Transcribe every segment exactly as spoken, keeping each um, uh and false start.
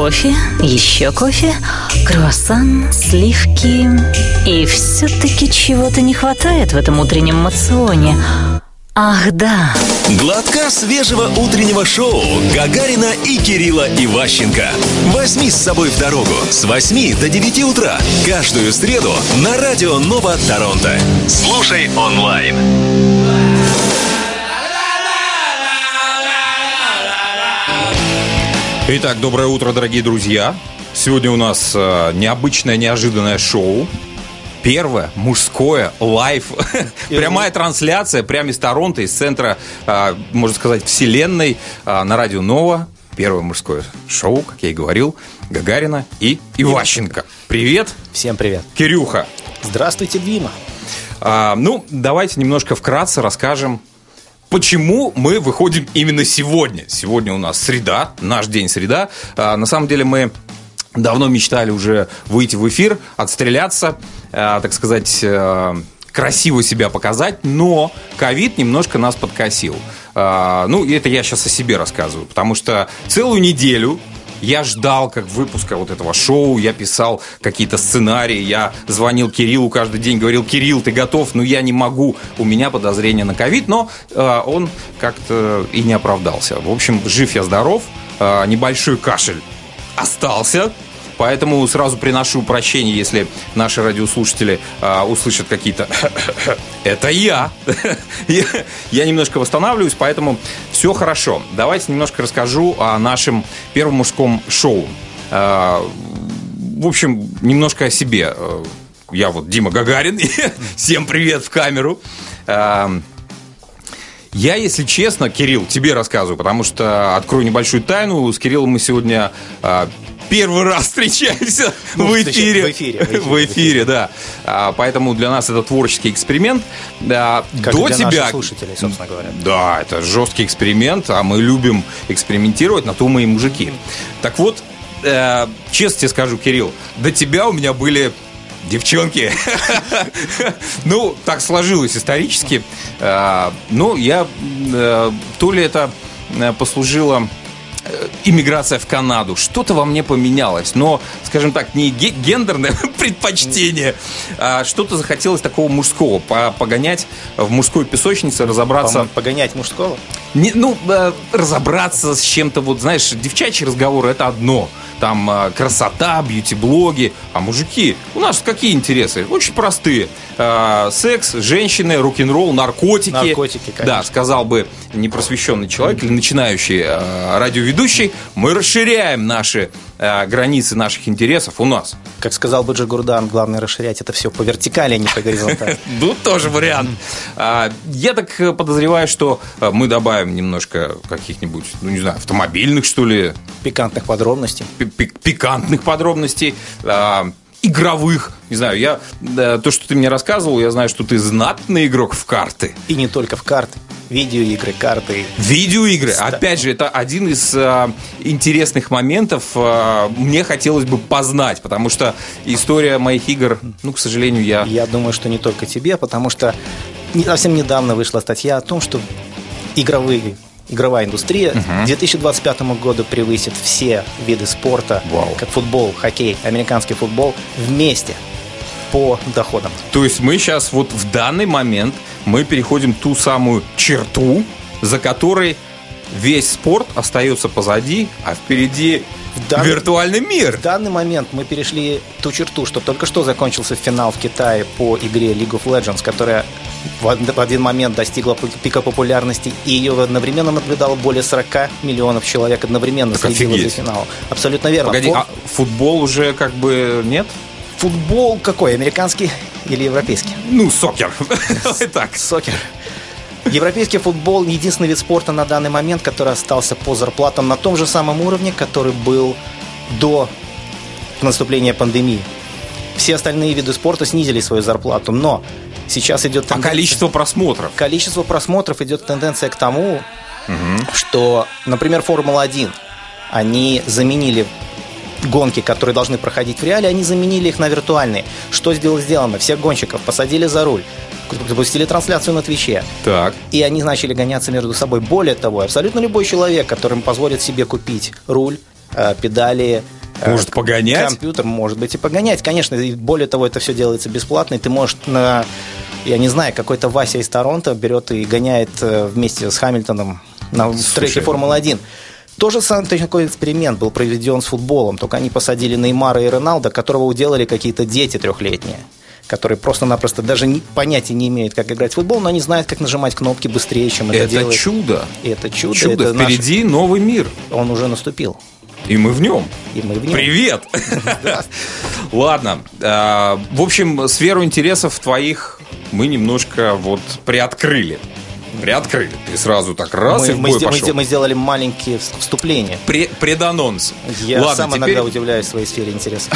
Кофе, еще кофе, круассан, сливки. И все-таки чего-то не хватает в этом утреннем моционе. Ах, да. Глотка свежего утреннего шоу Гагарина и Кирилла Иващенко. Возьми с собой в дорогу с восьми до девяти утра. Каждую среду на Радио Нова Торонто. Слушай онлайн. Итак, доброе утро, дорогие друзья. Сегодня у нас э, необычное, неожиданное шоу. Первое мужское лайв. Прямая трансляция прямо из Торонто, из центра, э, можно сказать, вселенной, э, на Радио Нова. Первое мужское шоу, как я и говорил, Гагарина и Иващенко. Привет. Всем привет. Кирюха. Здравствуйте, Дима. А, ну, давайте немножко вкратце расскажем, почему мы выходим именно сегодня. Сегодня у нас среда, наш день среда. А, на самом деле мы давно мечтали уже выйти в эфир, отстреляться, а, так сказать, а, красиво себя показать, но ковид немножко нас подкосил. А, ну, и это я сейчас о себе рассказываю, потому что целую неделю я ждал как выпуска вот этого шоу, я писал какие-то сценарии, я звонил Кириллу каждый день, говорил: Кирилл, ты готов? Но я не могу, у меня подозрение на ковид, но э, он как-то и не оправдался. В общем, жив я, здоров, э, небольшой кашель остался, поэтому сразу приношу прощение, если наши радиослушатели э, услышат какие-то «это я». я. Я немножко восстанавливаюсь, поэтому все хорошо. Давайте немножко расскажу о нашем первом мужском шоу. Э, в общем, немножко о себе. Я вот Дима Гагарин. Всем привет в камеру. Э, Я, если честно, Кирилл, тебе рассказываю, потому что открою небольшую тайну. С Кириллом мы сегодня э, первый раз встречаемся ну, в эфире. В эфире, в эфире, в эфире да. А, поэтому для нас это творческий эксперимент. Да, как до для тебя, наших слушателей, собственно говоря. Да, это жесткий эксперимент, а мы любим экспериментировать, на то мы и мужики. Так вот, э, честно тебе скажу, Кирилл, до тебя у меня были девчонки. Ну, так сложилось исторически. Ну, я... То ли это послужило иммиграция в Канаду. Что-то во мне поменялось. Но, скажем так, не гендерное предпочтение, а что-то захотелось такого мужского. Погонять в мужской песочнице, разобраться... Погонять мужского? Не, ну, разобраться с чем-то, вот, знаешь, девчачьи разговоры — это одно. Там э, красота, бьюти-блоги. А мужики, у нас какие интересы? Очень простые. Э, секс, женщины, рок-н-ролл, наркотики. Наркотики, конечно. Да, сказал бы непросвещенный человек или начинающий э, радиоведущий. Мы расширяем наши э, границы наших интересов у нас. Как сказал бы Джигурдан, главное расширять это все по вертикали, а не по горизонтали. Ну, тоже вариант. Я так подозреваю, что мы добавим немножко каких-нибудь, ну, не знаю, автомобильных, что ли. Пикантных подробностей. Пикантных подробностей, э, игровых. Не знаю, я э, то, что ты мне рассказывал, я знаю, что ты знатный игрок в карты. И не только в карты. Видеоигры, карты. Видеоигры. Ста- Опять же, это один из э, интересных моментов. Э, мне хотелось бы познать, потому что история моих игр, ну, к сожалению, я... Я думаю, что не только тебе, потому что не, совсем недавно вышла статья о том, что игровые... Игровая индустрия uh-huh. к две тысячи двадцать пятому году превысит все виды спорта, wow. как футбол, хоккей, американский футбол, вместе по доходам. То есть мы сейчас вот в данный момент мы переходим ту самую черту, за которой весь спорт остается позади, а впереди в данный, виртуальный мир. В данный момент мы перешли ту черту, что только что закончился финал в Китае по игре League of Legends, которая в один момент достигла пика популярности, и ее одновременно наблюдало более сорок миллионов человек одновременно следило за финалом. Абсолютно верно. Погоди, Фут... а футбол уже как бы нет? Футбол какой? Американский или европейский? Ну, сокер. Так. Сокер. Европейский футбол – единственный вид спорта на данный момент, который остался по зарплатам на том же самом уровне, который был до наступления пандемии. Все остальные виды спорта снизили свою зарплату, но сейчас идет тенденция... А количество просмотров? Количество просмотров идет тенденция к тому, угу. что, например, Формула один, они заменили гонки, которые должны проходить в реале, они заменили их на виртуальные. Что сделано? Сделано. Всех гонщиков посадили за руль, запустили трансляцию на Твиче. Так. И они начали гоняться между собой. Более того, абсолютно любой человек, которым позволит себе купить руль педали. Может погонять? Компьютер, может быть, и погонять, конечно. И более того, это все делается бесплатно, и ты можешь на, я не знаю, какой-то Вася из Торонто берет и гоняет вместе с Хамильтоном на треке Формулы один. То же самое, такой эксперимент был проведен с футболом, только они посадили Неймара и Роналдо, которого уделали какие-то дети трехлетние, которые просто-напросто даже не, понятия не имеют, как играть в футбол, но они знают, как нажимать кнопки быстрее, чем это, это делает. Это чудо. И это чудо. Чудо. Это Впереди наш... новый мир. Он уже наступил. И мы в нем. И мы в нем. Привет! Ладно. В общем, сферу интересов твоих мы немножко вот приоткрыли. Приоткрыли. Ты сразу так раз мы, и в бой мы, пошел. Мы сделали маленькие вступления. Пре- преданонс. Я Ладно, сам теперь... иногда удивляюсь своей сфере интересов.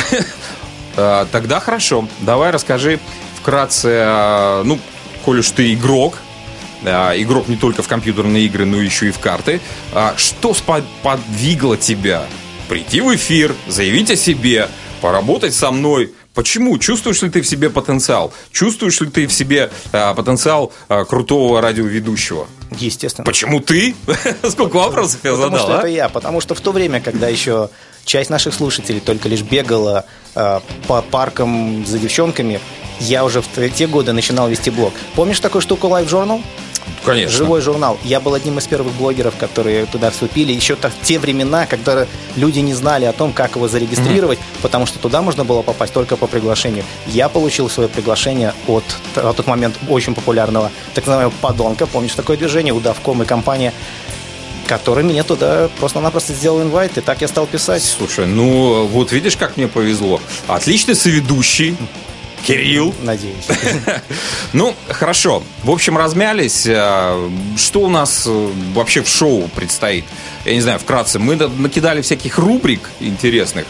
Тогда хорошо. Давай расскажи вкратце, ну, коль уж ты игрок, игрок не только в компьютерные игры, но еще и в карты, что сподвигло тебя прийти в эфир, заявить о себе, поработать со мной? Почему? Чувствуешь ли ты в себе потенциал? Чувствуешь ли ты в себе а, потенциал а, крутого радиоведущего? Естественно. Почему ты? Сколько вопросов я задал, Потому что а? это я. Потому что в то время, когда еще часть наших слушателей только лишь бегала а, по паркам за девчонками, я уже в те годы начинал вести блог. Помнишь такую штуку Live Journal? Конечно. Живой журнал. Я был одним из первых блогеров, которые туда вступили. Еще в те времена, когда люди не знали о том, как его зарегистрировать, mm-hmm. потому что туда можно было попасть только по приглашению. Я получил свое приглашение от, в тот момент очень популярного так называемого подонка. Помнишь такое движение? Удавком и компания, который меня туда просто-напросто сделал инвайт, и так я стал писать. Слушай, ну вот видишь, как мне повезло. Отличный соведущий. Кирилл. Надеюсь. Ну, хорошо. В общем, размялись. Что у нас вообще в шоу предстоит? Я не знаю, вкратце. Мы накидали всяких рубрик интересных.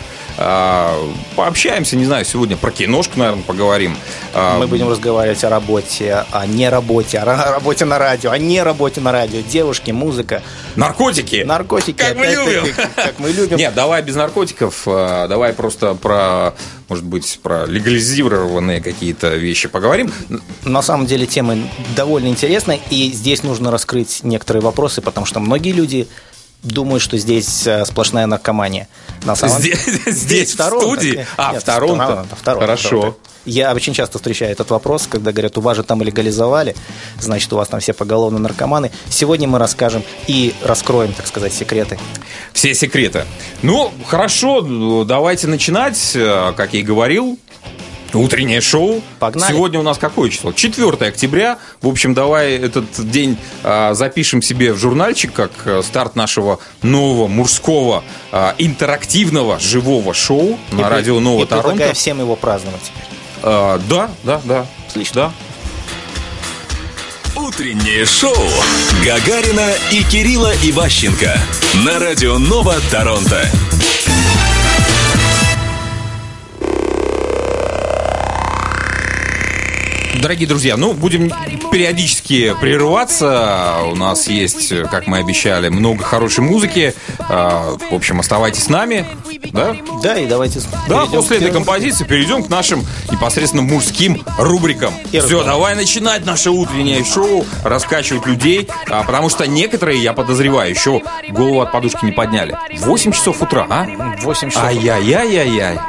Пообщаемся, не знаю, сегодня про киношку, наверное, поговорим. Мы будем разговаривать о работе, о не работе, о работе на радио, о не работе на радио, девушки, музыка. Наркотики. Наркотики. Как мы любим. Как, как мы любим. Нет, давай без наркотиков, давай просто про, может быть, про легализированные какие-то вещи поговорим. На самом деле тема довольно интересная, и здесь нужно раскрыть некоторые вопросы, потому что многие люди думают, что здесь сплошная наркомания. На самом... Здесь, здесь, здесь в, в студии? А, Нет, в Торонто. В Торонто. Хорошо. Я очень часто встречаю этот вопрос, когда говорят, у вас же там легализовали, значит, у вас там все поголовно наркоманы. Сегодня мы расскажем и раскроем, так сказать, секреты. Все секреты. Ну, хорошо, давайте начинать. Как я и говорил, утреннее шоу. Погнали. Сегодня у нас какое число? четвёртое октября. В общем, давай этот день а, запишем себе в журнальчик, как а, старт нашего нового мужского а, интерактивного живого шоу и на радио Нова Торонто. И предлагаю всем его праздновать теперь. А, да, да, да. Отлично. Да. Утреннее шоу Гагарина и Кирилла Иващенко на радио Нова Торонто. Дорогие друзья, ну, будем периодически прерываться. У нас есть, как мы обещали, много хорошей музыки. В общем, оставайтесь с нами. Да? Да, и давайте... Да, после этой композиции перейдем к нашим непосредственно мужским рубрикам. И Все, давай начинать наше утреннее шоу, раскачивать людей, потому что некоторые, я подозреваю, еще голову от подушки не подняли. восемь часов утра, а? восемь часов. Ай-яй-яй-яй-яй.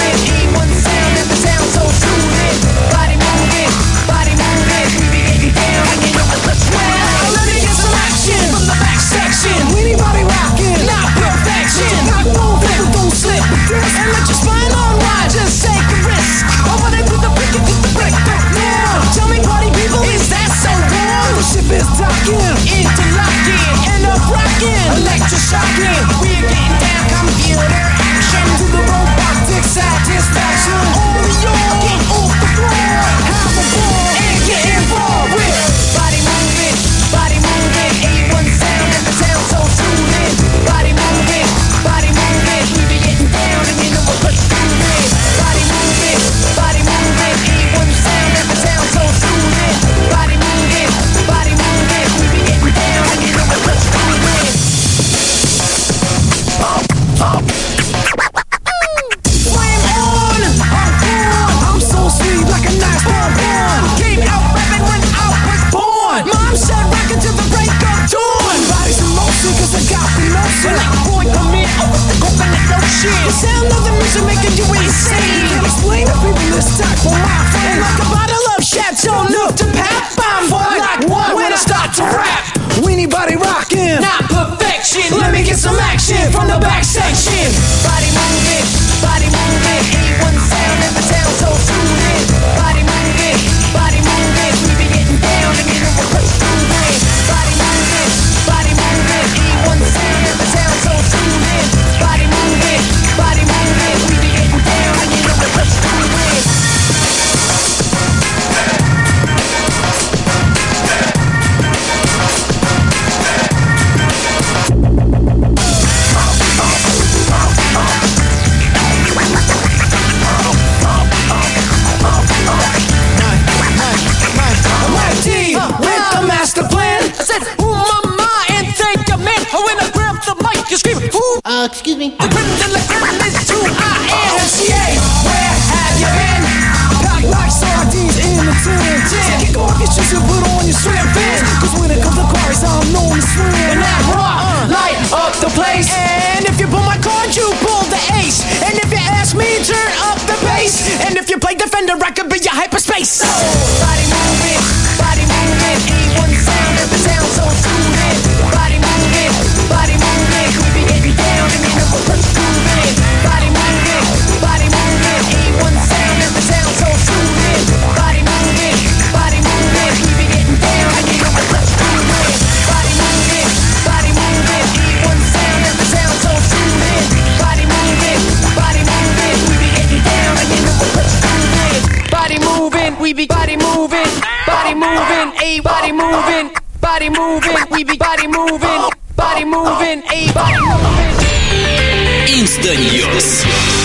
Body moving, we be getting sound of the music making you insane. Can't explain to people this type of my friend. Like a bottle of Chateau Neuf to Pap. I'm like one when I start to rap. Weenie body rockin', not perfection. Let me get some action from the back section. Body moving, body moving. A one sound in the town, so tune in. Body moving, body moving. We be getting down and you know we're moving. Body moving, body moving. A one sound in the town, so tune in. Body moving, body moving. We be getting down and you know we're moving. Uh, excuse me. The rhythm and the rhythm is too I M C A. Where have you been? Packed like sardines in a tin. So kick off your shoes and put on your swim pants. Cause when it comes to cars, I'm known to swim. And I rock, light up the place. And if you pull my card, you pull the ace. And if you ask me, turn up the bass. And if you play Defender, I could be your hyperspace. So, body moving, body moving. A one sound of the town, so tune in. Body moving, body moving. We be getting down and you know we're moving. Body moving, body moving. A one sound of the town, so tune in. Body moving, body moving. We be getting down and you know we're moving. Body moving, body moving. A one sound of the town, so tune in. Body moving, body moving. We be getting down and you know we're moving. Body moving, we be body moving, body moving, a body moving, body moving, we be body moving, body moving, a body moving. Инстаньюз.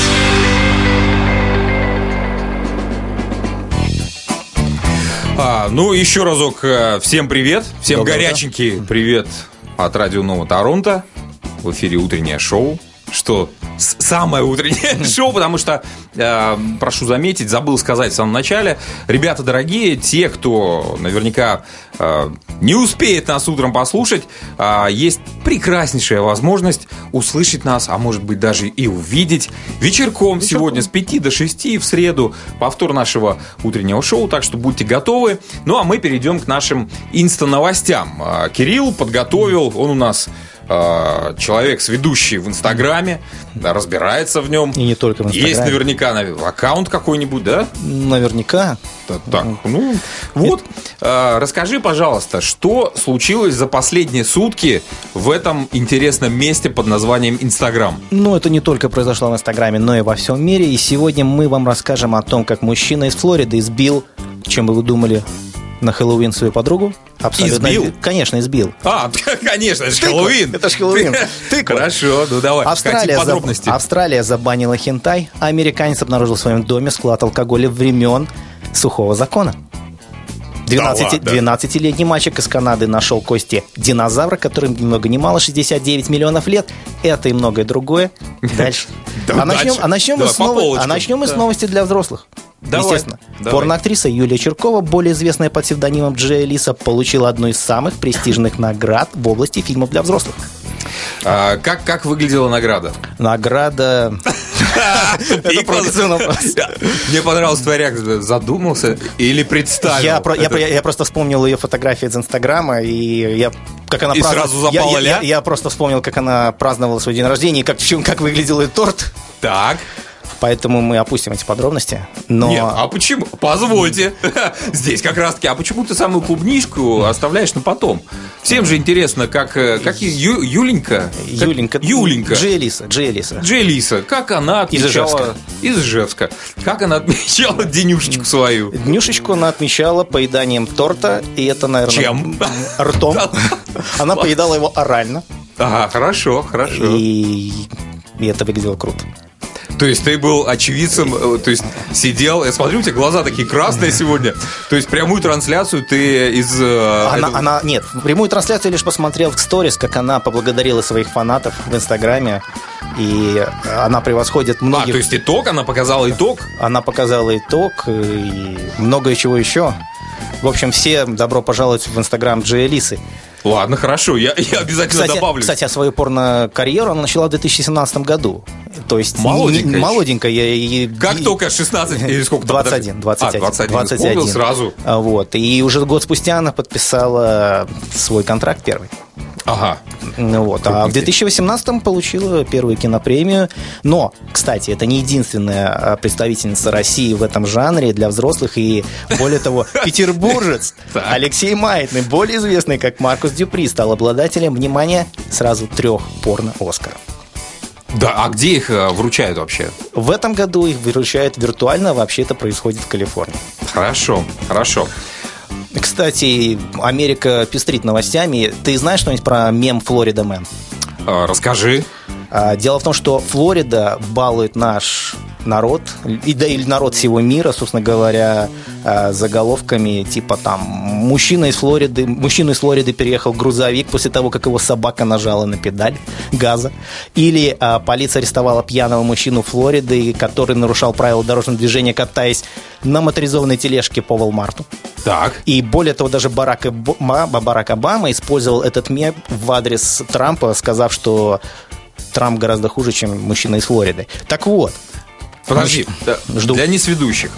А, ну, еще разок всем привет. Всем Доброе горяченький утро. Привет от Радио Нова Торонто. В эфире утреннее шоу. Что самое утреннее шоу, потому что, э, прошу заметить, забыл сказать в самом начале, ребята дорогие, те, кто наверняка э, не успеет нас утром послушать, э, есть прекраснейшая возможность услышать нас, а может быть даже и увидеть вечерком, вечерком. Сегодня с пяти до шести в среду, повтор нашего утреннего шоу, так что будьте готовы. Ну, а мы перейдем к нашим инста-новостям. Э, Кирилл подготовил, он у нас... человек, сведущий в Инстаграме, да, разбирается в нем. И не только в Инстаграме. Есть наверняка аккаунт какой-нибудь, да? Наверняка. Так, так. Ну, вот. А, расскажи, пожалуйста, что случилось за последние сутки в этом интересном месте под названием Инстаграм? Ну, это не только произошло в Инстаграме, но и во всем мире. И сегодня мы вам расскажем о том, как мужчина из Флориды избил, чем бы вы думали, на Хэллоуин свою подругу. Абсолютно. Избил? Конечно, избил. А, конечно, это же Хэллоуин. Это же Хэллоуин. Хорошо, ну давай, Австралия, подробности. За... Австралия забанила хентай, а американец обнаружил в своем доме склад алкоголя времен сухого закона. двенадцатилетний мальчик из Канады нашел кости динозавра, которым ни много ни мало шестьдесят девять миллионов лет. Это и многое другое. Дальше. А начнем, а начнем мы с нов... а начнем мы с новости для взрослых. Давай, Естественно. давай. Порноактриса Юлия Чиркова, более известная под псевдонимом Джей Лиса, получила одну из самых престижных наград в области фильмов для взрослых. А, как, как выглядела награда? Награда... Это провокационный вопрос. Мне понравилась твоя реакция. Задумался или представил? Я, про, я, я просто вспомнил ее фотографии из Инстаграма, и я, как она и праздновала, сразу запала я, ля? я, я просто вспомнил, как она праздновала свой день рождения, и как, как выглядел ее торт. Так. Поэтому мы опустим эти подробности. Но... Нет, а почему? Позвольте. Здесь как раз-таки. А почему ты самую клубничку оставляешь на потом? Всем же интересно, как, как Ю, Юленька. Юленька. Как, Юленька. Джейлиса. Джейлиса. Джейлиса. Как она отмечала... Из Ижевска. Как она отмечала денюшечку свою? Днюшечку она отмечала поеданием торта. И это, наверное... Чем? Ртом. Она поедала его орально. Ага, хорошо, хорошо. И, и это выглядело круто. То есть ты был очевидцем, то есть сидел, я смотрю, у тебя глаза такие красные сегодня. То есть прямую трансляцию ты из... Она, этого... она, нет, прямую трансляцию я лишь посмотрел в сторис, как она поблагодарила своих фанатов в Инстаграме. И она превосходит многих... А, то есть итог, она показала итог? Она показала итог и многое чего еще. В общем, все добро пожаловать в Инстаграм Джей Лисы. Ладно, хорошо, я, я обязательно кстати, добавлю. Кстати, а свою порно-карьеру она начала в две тысячи семнадцатом году. То есть молоденькая. Молоденькая. И, как и, только шестнадцать или сколько? двадцать один. двадцать один. А, двадцать один. двадцать один. сразу. Вот. И уже год спустя она подписала свой контракт первый. Ага. Вот. А в две тысячи восемнадцатом получила первую кинопремию. Но, кстати, это не единственная представительница России в этом жанре для взрослых. И, более того, петербуржец Алексей Маятный, более известный как Маркус Дюпри, стал обладателем, внимания, сразу трех порно-Оскаров. Да, а где их вручают вообще? В этом году их вручают виртуально. Вообще это происходит в Калифорнии. Хорошо, хорошо. Кстати, Америка пестрит новостями. Ты знаешь что-нибудь про мем «Флорида Мэн»? А, расскажи. Дело в том, что Флорида балует наш народ, и да и народ всего мира, собственно говоря, заголовками типа там мужчина из Флориды, мужчина из Флориды переехал в грузовик после того, как его собака нажала на педаль газа, или а, полиция арестовала пьяного мужчину Флориды, который нарушал правила дорожного движения, катаясь на моторизованной тележке по Walmart. Так. И более того, даже Барак, Обама, Барак Обама использовал этот мем в адрес Трампа, сказав, что Трамп гораздо хуже, чем мужчина из Флориды. Так вот. Подожди, жду. Для несведущих.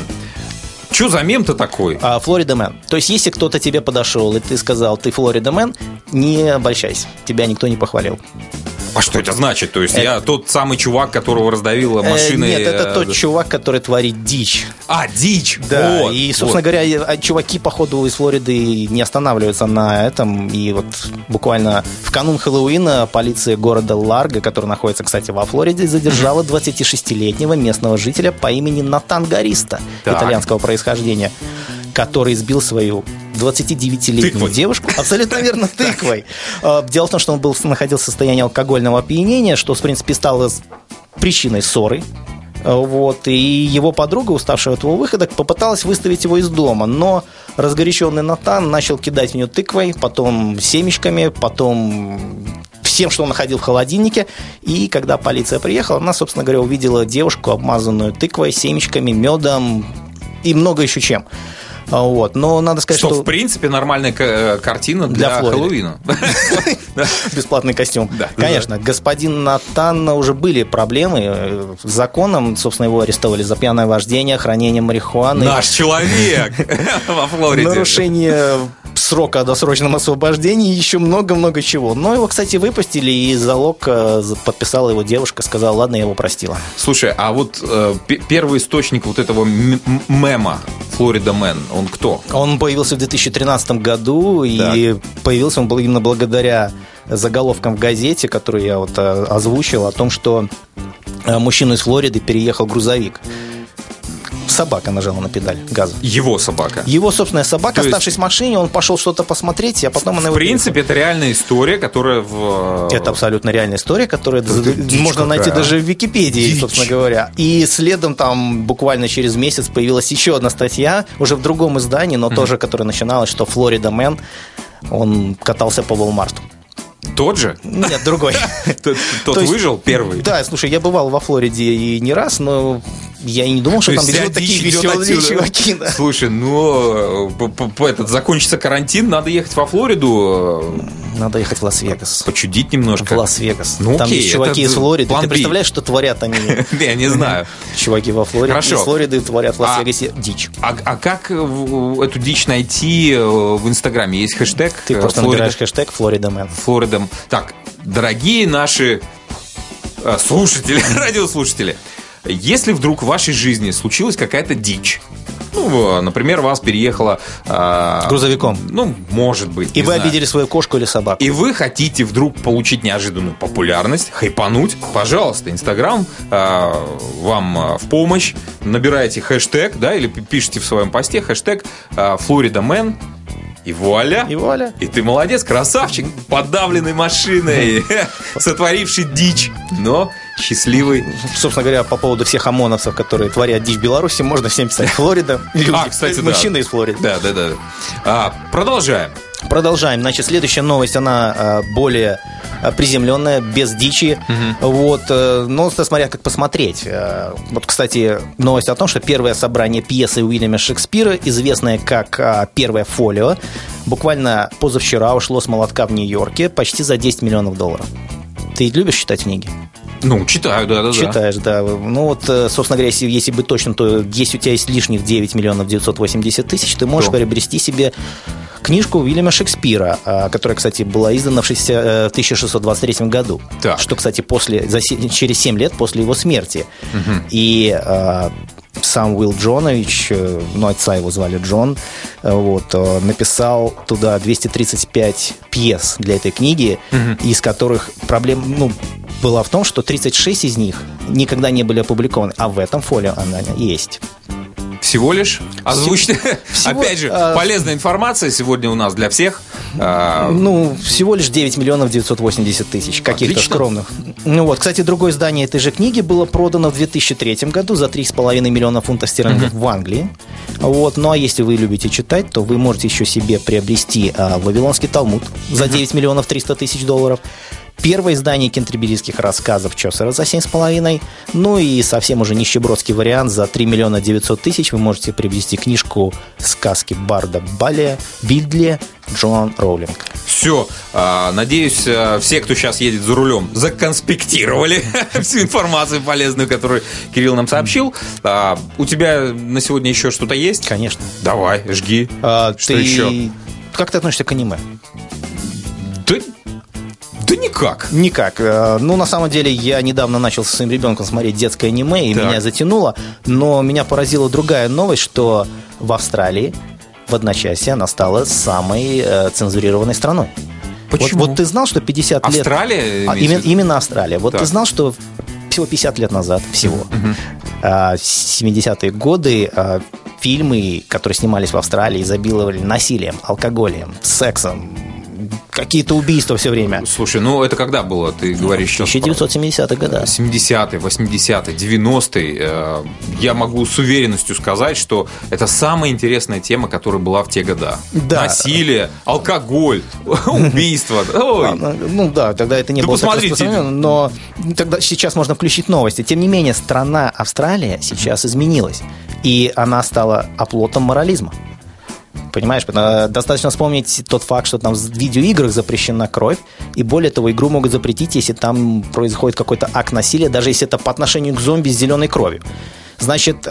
Что за мем-то такой? Флорида Мэн. То есть, если кто-то тебе подошел, и ты сказал, ты Флорида Мэн, не обольщайся, тебя никто не похвалил. А что это значит? То есть это... я тот самый чувак, которого раздавила машиной... Нет, это тот чувак, который творит дичь. А, дичь! Да, вот, и, собственно вот. говоря, чуваки, походу, из Флориды не останавливаются на этом. И вот буквально в канун Хэллоуина полиция города Ларго, который находится, кстати, во Флориде, задержала двадцатишестилетнего местного жителя по имени Натан Гариста, так. итальянского происхождения, который сбил свою двадцатидевятилетнюю тыквой. девушку, абсолютно верно, тыквой. Дело в том, что он был, находился в состоянии алкогольного опьянения, что, в принципе, стало причиной ссоры. Вот, и его подруга, уставшая от его выходок, попыталась выставить его из дома, но разгоряченный Натан начал кидать в нее тыквой, потом семечками, потом всем, что он находил в холодильнике. И когда полиция приехала, она, собственно говоря, увидела девушку, обмазанную тыквой, семечками, медом и много еще чем. Вот. Но надо сказать, что, что... в принципе, нормальная картина для, для Хэллоуина. Бесплатный костюм. Конечно. Господин Натан, уже были проблемы с законом. Собственно, его арестовали за пьяное вождение, хранение марихуаны. Наш человек во Флориде. Нарушение срока о досрочном освобождении и еще много-много чего. Но его, кстати, выпустили, и залог подписала его девушка, сказала, ладно, я его простила. Слушай, а вот э, первый источник вот этого м- мема Флорида Мэн, он кто? Он появился в две тысячи тринадцатом году, так. и появился он был именно благодаря заголовкам в газете, которые я вот озвучил, о том, что мужчина из Флориды переехал в грузовик. Собака нажала на педаль газа. Его собака? Его собственная собака, То есть... оставшись в машине, он пошел что-то посмотреть, а потом она в его... В принципе, это реальная история, которая в... Это абсолютно реальная история, которую Дичь можно какая. найти даже в Википедии, Дичь. собственно говоря. И следом там буквально через месяц появилась еще одна статья, уже в другом издании, но mm-hmm. тоже, которая начиналась, что Флорида Мэн, он катался по Walmart. Тот же? Нет, другой. Тот выжил первый? Да, слушай, я бывал во Флориде и не раз, но я и не думал, что там живут такие веселые чуваки. Слушай, ну, этот закончится карантин, надо ехать во Флориду. Надо ехать в Лас-Вегас. Почудить немножко. В Лас-Вегас. Ну, там окей, есть чуваки из Флориды. Ты представляешь, что творят они? Я не знаю. Чуваки во Флориде. Из Флориды творят в Лас-Вегасе дичь. А как эту дичь найти в Инстаграме? Есть хэштег? Ты просто набираешь хэштег Флорида Мэн. Флорида. Так, дорогие наши слушатели, радиослушатели, если вдруг в вашей жизни случилась какая-то дичь, ну, например, вас переехала... Э, грузовиком. Ну, может быть. И вы знаю. обидели свою кошку или собаку. И вы хотите вдруг получить неожиданную популярность, хайпануть, пожалуйста, Инстаграм э, вам в помощь. Набираете хэштег, да, или пишите в своем посте хэштег э, Флорида Мэн. И вуаля. И вуаля. И ты молодец, красавчик, подавленной машиной, сотворивший дичь, но счастливый. Собственно говоря, по поводу всех ОМОНовцев, которые творят дичь в Беларуси, можно всем писать Флорида. А, кстати, мужчина да. из Флориды. Да, да, да. А, продолжаем. Продолжаем. Значит, следующая новость, она а, более а, приземленная, без дичи. Угу. Вот, а, но смотря как посмотреть. А, вот, кстати, новость о том, что первое собрание пьесы Уильяма Шекспира, известное как а, «Первое фолио», буквально позавчера ушло с молотка в Нью-Йорке почти за десять миллионов долларов. Ты любишь читать книги? Ну, читаю, да-да-да. Читаешь, да. Ну, вот, собственно говоря, если, если быть точным, то если у тебя есть лишних девять миллионов девятьсот восемьдесят тысяч, ты можешь Что? приобрести себе книжку Уильяма Шекспира, которая, кстати, была издана в тысяча шестьсот двадцать третьем году. Так. Что, кстати, после, за, через семь лет после его смерти. Угу. И а, сам Уилл Джонович, ну, отца его звали Джон, вот, написал туда двести тридцать пять пьес для этой книги, угу. из которых проблема, ну, была в том, что тридцать шесть из них никогда не были опубликованы, а в этом фолио она есть. Всего лишь озвучьте. Всего, Опять же, а... полезная информация сегодня у нас для всех. Ну, всего лишь девять миллионов девятьсот восемьдесят тысяч, каких-то Отлично. скромных. Ну вот, кстати, другое издание этой же книги было продано в две тысячи третьем году за три с половиной миллиона фунтов стерлингов uh-huh. в Англии. Вот. Ну а если вы любите читать, то вы можете еще себе приобрести а, Вавилонский Талмуд за девять миллионов триста тысяч долларов. Первое издание кентерберийских рассказов Чосера за семь с половиной. Ну и совсем уже нищебродский вариант за три миллиона девятьсот тысяч вы можете приобрести книжку сказки Барда Балия «Библия» Джоан Роулинг. Все. Надеюсь, все, кто сейчас едет за рулем, законспектировали всю информацию полезную, которую Кирилл нам сообщил. У тебя на сегодня еще что-то есть? Конечно. Давай, жги. А, что ты... еще? Как ты относишься к аниме? Да... Да никак. Никак. Ну, на самом деле, я недавно начал со своим ребенком смотреть детское аниме, и так. меня затянуло. Но меня поразила другая новость, что в Австралии в одночасье она стала самой э, цензурированной страной. Почему? Вот, вот ты знал, что пятьдесят лет... Австралия? А, именно, именно Австралия. Вот так. ты знал, что всего пятьдесят лет назад, всего, uh-huh. а, семидесятые годы, а, фильмы, которые снимались в Австралии, изобиловали насилием, алкоголем, сексом, какие-то убийства все время. Слушай, ну это когда было? Ты говоришь сейчас. тысяча девятьсот семидесятые годы. семидесятые, восьмидесятые, девяностые. Я могу с уверенностью сказать, что это самая интересная тема, которая была в те года. Да. Насилие, алкоголь, убийство. Ой. Ну да, тогда это не Да было так посмотрите. распространено, но тогда сейчас можно включить новости. Тем не менее, страна Австралия сейчас изменилась, и она стала оплотом морализма. Понимаешь, достаточно вспомнить тот факт, что там в видеоиграх запрещена кровь, и более того, игру могут запретить, если там происходит какой-то акт насилия, даже если это по отношению к зомби с зеленой кровью. Значит,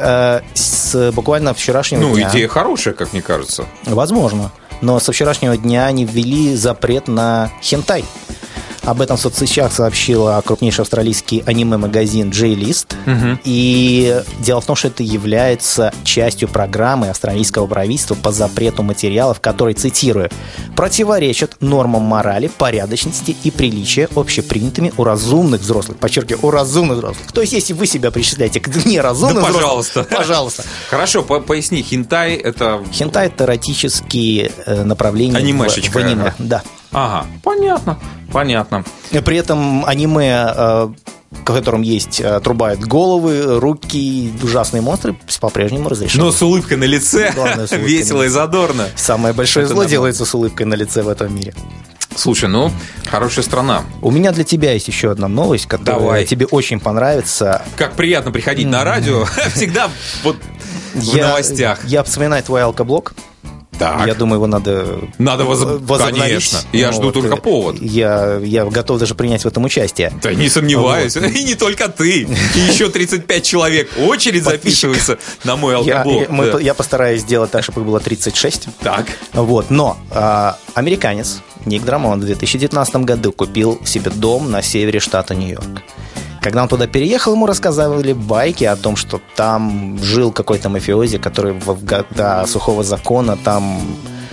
с буквально вчерашнего ну, дня... Ну, идея хорошая, как мне кажется. Возможно. Но со вчерашнего дня они ввели запрет на хентай. Об этом в соцсетях сообщил крупнейший австралийский аниме-магазин J-List. Угу. И дело в том, что это является частью программы австралийского правительства по запрету материалов, которые, цитирую, противоречат нормам морали, порядочности и приличия, общепринятыми у разумных взрослых. Подчеркиваю, у разумных взрослых. То есть, если вы себя причисляете к неразумным да, взрослым, пожалуйста. пожалуйста. Хорошо, по- поясни, хентай это... Хентай – это эротические направления анимешечка. в, в аниме. Да. Ага, понятно, понятно. При этом аниме, в котором есть отрубают головы, руки, ужасные монстры, по-прежнему разрешены. Но с улыбкой на лице, Главное, с улыбкой весело на и лице. задорно. Самое большое Это зло нормально. делается с улыбкой на лице в этом мире. Слушай, ну, хорошая страна. У меня для тебя есть еще одна новость, которая Давай. тебе очень понравится. Как приятно приходить на радио, всегда вот в я, новостях. Я вспоминаю твой алкоблок. Так. Я думаю, его надо Надо возоб- возобновить. Конечно. Я жду Вот. только повод. Я, я готов даже принять в этом участие. Да не сомневаюсь. Вот. И не только ты. И еще тридцать пять человек. Очередь записывается на мой Я, алкоблок. я- мы- Да. я постараюсь сделать так, чтобы их было тридцать шесть. Так. Вот. Но а, американец Ник Драмон в две тысячи девятнадцатом году купил себе дом на севере штата Нью-Йорк. Когда он туда переехал, ему рассказывали байки о том, что там жил какой-то мафиози, который в года сухого закона там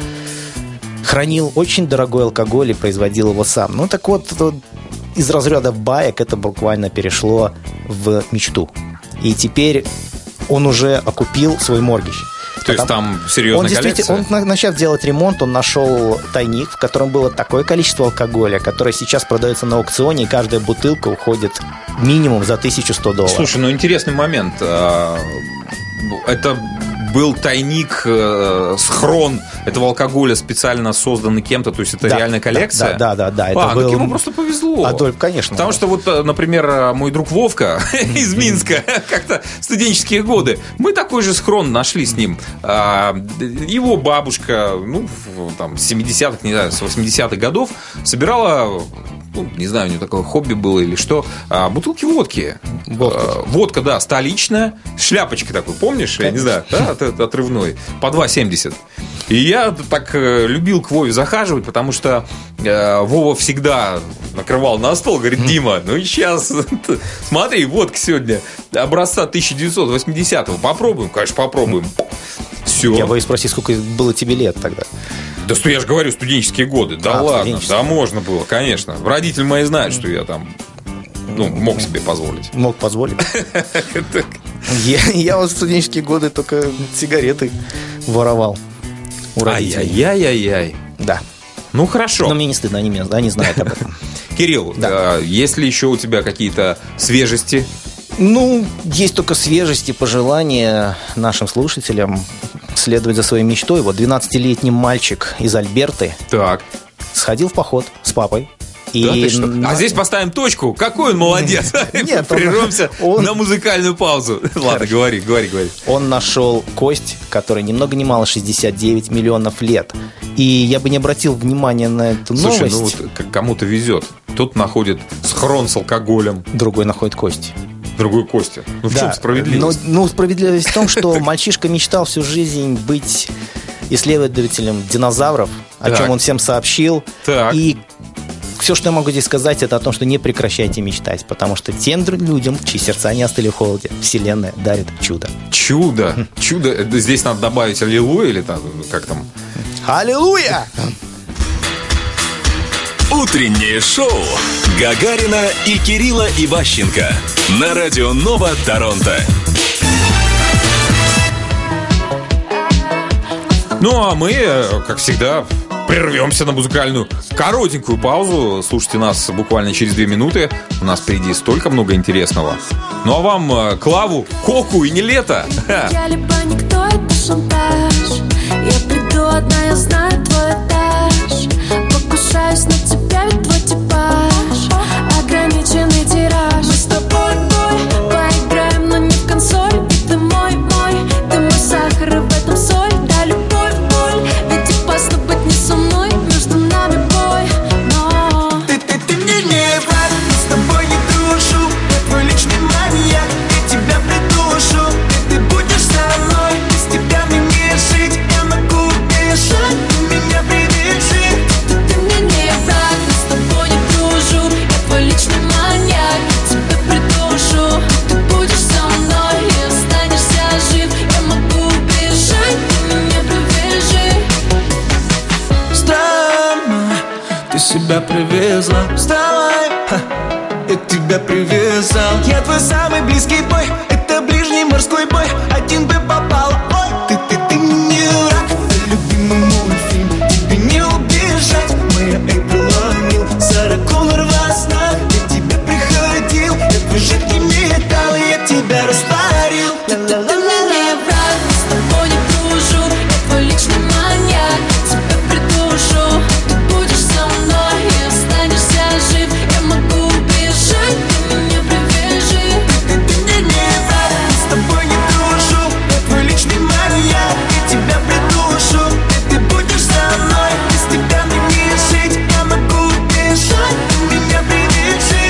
хранил очень дорогой алкоголь и производил его сам. Ну так вот, вот из разряда баек это буквально перешло в мечту. И теперь он уже окупил свой моргич. То есть там серьезная он действительно, коллекция? он, начав делать ремонт, он нашел тайник, в котором было такое количество алкоголя, которое сейчас продается на аукционе, и каждая бутылка уходит минимум за тысячу сто долларов. Слушай, ну интересный момент. А, Это был тайник, э, схрон этого алкоголя, специально созданный кем-то, то есть это Да, реальная коллекция? Да, да, да. да, это а, был... так ему просто повезло. Адольф, конечно. Потому что вот, например, мой друг Вовка из Минска, как-то в студенческие годы, мы такой же схрон нашли с ним. А, Его бабушка, ну, в- там, с семидесятых, не знаю, с восьмидесятых годов собирала ну, не знаю, у него такое хобби было или что, а, бутылки водки. Водка. А, водка, да, столичная, с шляпочкой такой, помнишь? Я не знаю, да, от, от, отрывной, по два семьдесят. И я так э, любил к Вове захаживать, потому что э, Вова всегда накрывал на стол, говорит: Дима, ну и сейчас, смотри, водка сегодня образца тысяча девятьсот восьмидесятого, попробуем? Конечно, попробуем. Все. Я боюсь спросить, сколько было тебе лет тогда? Да что я же говорю, студенческие годы. Да а, ладно, да можно было, конечно. Родители мои знают, что я там, ну, мог себе позволить. Мог позволить. Я, я вот в студенческие годы только сигареты воровал у родителей. Ай-яй-яй-яй-яй. Да. Ну, хорошо. Но мне не стыдно, они, меня, они знают об этом. Кирилл, Да. э, есть ли еще у тебя какие-то свежести? Ну, есть только свежесть и пожелания нашим слушателям следовать за своей мечтой. Вот двенадцатилетний мальчик из Альберты Так. сходил в поход с папой. И Да ты что? на- А здесь поставим точку. Какой он молодец. Нет, он- Прервемся он- на музыкальную паузу. Ладно, говори, говори, говори. Он нашел кость, которой ни много ни мало шестьдесят девять миллионов лет. И я бы не обратил внимания на эту Слушай, новость. ну вот к- кому-то везет. Тут находит схрон с алкоголем, Другой находит кость. другой Костя. Ну в чем справедливость? Но, ну, справедливость в том, что мальчишка мечтал всю жизнь быть исследователем динозавров, о Так. чем он всем сообщил. Так. И все, что я могу здесь сказать, это о том, что не прекращайте мечтать, потому что тем дру- людям, чьи сердца не остыли в холоде, Вселенная дарит чудо. Чудо. Чудо. Это Здесь надо добавить аллилуйя или там, как там? Аллилуйя! Утреннее шоу Гагарина и Кирилла Иващенко на радио Нова Торонто. Ну, а мы, э, как всегда, прервемся на музыкальную коротенькую паузу. Слушайте нас буквально через две минуты. У нас впереди столько много интересного. Ну, а вам э, Клаву, Коку и Нилетто. Ха. Я либо никто, это шантаж. Я приду одна, я знаю твой этаж. Покушаюсь на тебя, ведь твой типаж. Ограниченный тираж. Мы с тобой, бой, поиграем, но не в консоль. Ведь ты мой, мой, ты мой сахар, и в этом соль. Да, любовь, боль, ведь опасно быть не со мной. Между нами бой, но Ты, ты, ты мне не враг, с тобой не дружу. Я твой личный маньяк, я тебя придушу. И ты будешь со мной, без тебя мне не жить. Я могу бежать, ты меня привяжи. ты мне не враг, мы с тобой не дружу. Я твой личный маньяк, тебя придушу. Ты будешь со мной и останешься жив. Я могу бежать, ты меня привяжи. Странно, ты себя привезла. Вставай, ха, я тебя привязал. Я твой самый близкий бой, это ближний морской бой. Один бы попал, ой, ты, ты, ты мне не враг. Любимый мультфильм, тебе не убежать. Моя Эйприл О'Нил, Сара Коннор во снах. Я тебя приходил, я твой жидкий металл, и я тебя растворил. Ты мне не враг, мы с тобой не дружу. Я твой личный маньяк, тебя придушу. Ты будешь со мной и останешься жив. Я могу бежать, ты меня привяжи. Ты, ты мне не враг, с тобой не дружу. Я твой личный маньяк, я тебя придушу. И ты будешь со мной, без тебя мне не жить. Я могу бежать, ты меня привяжи.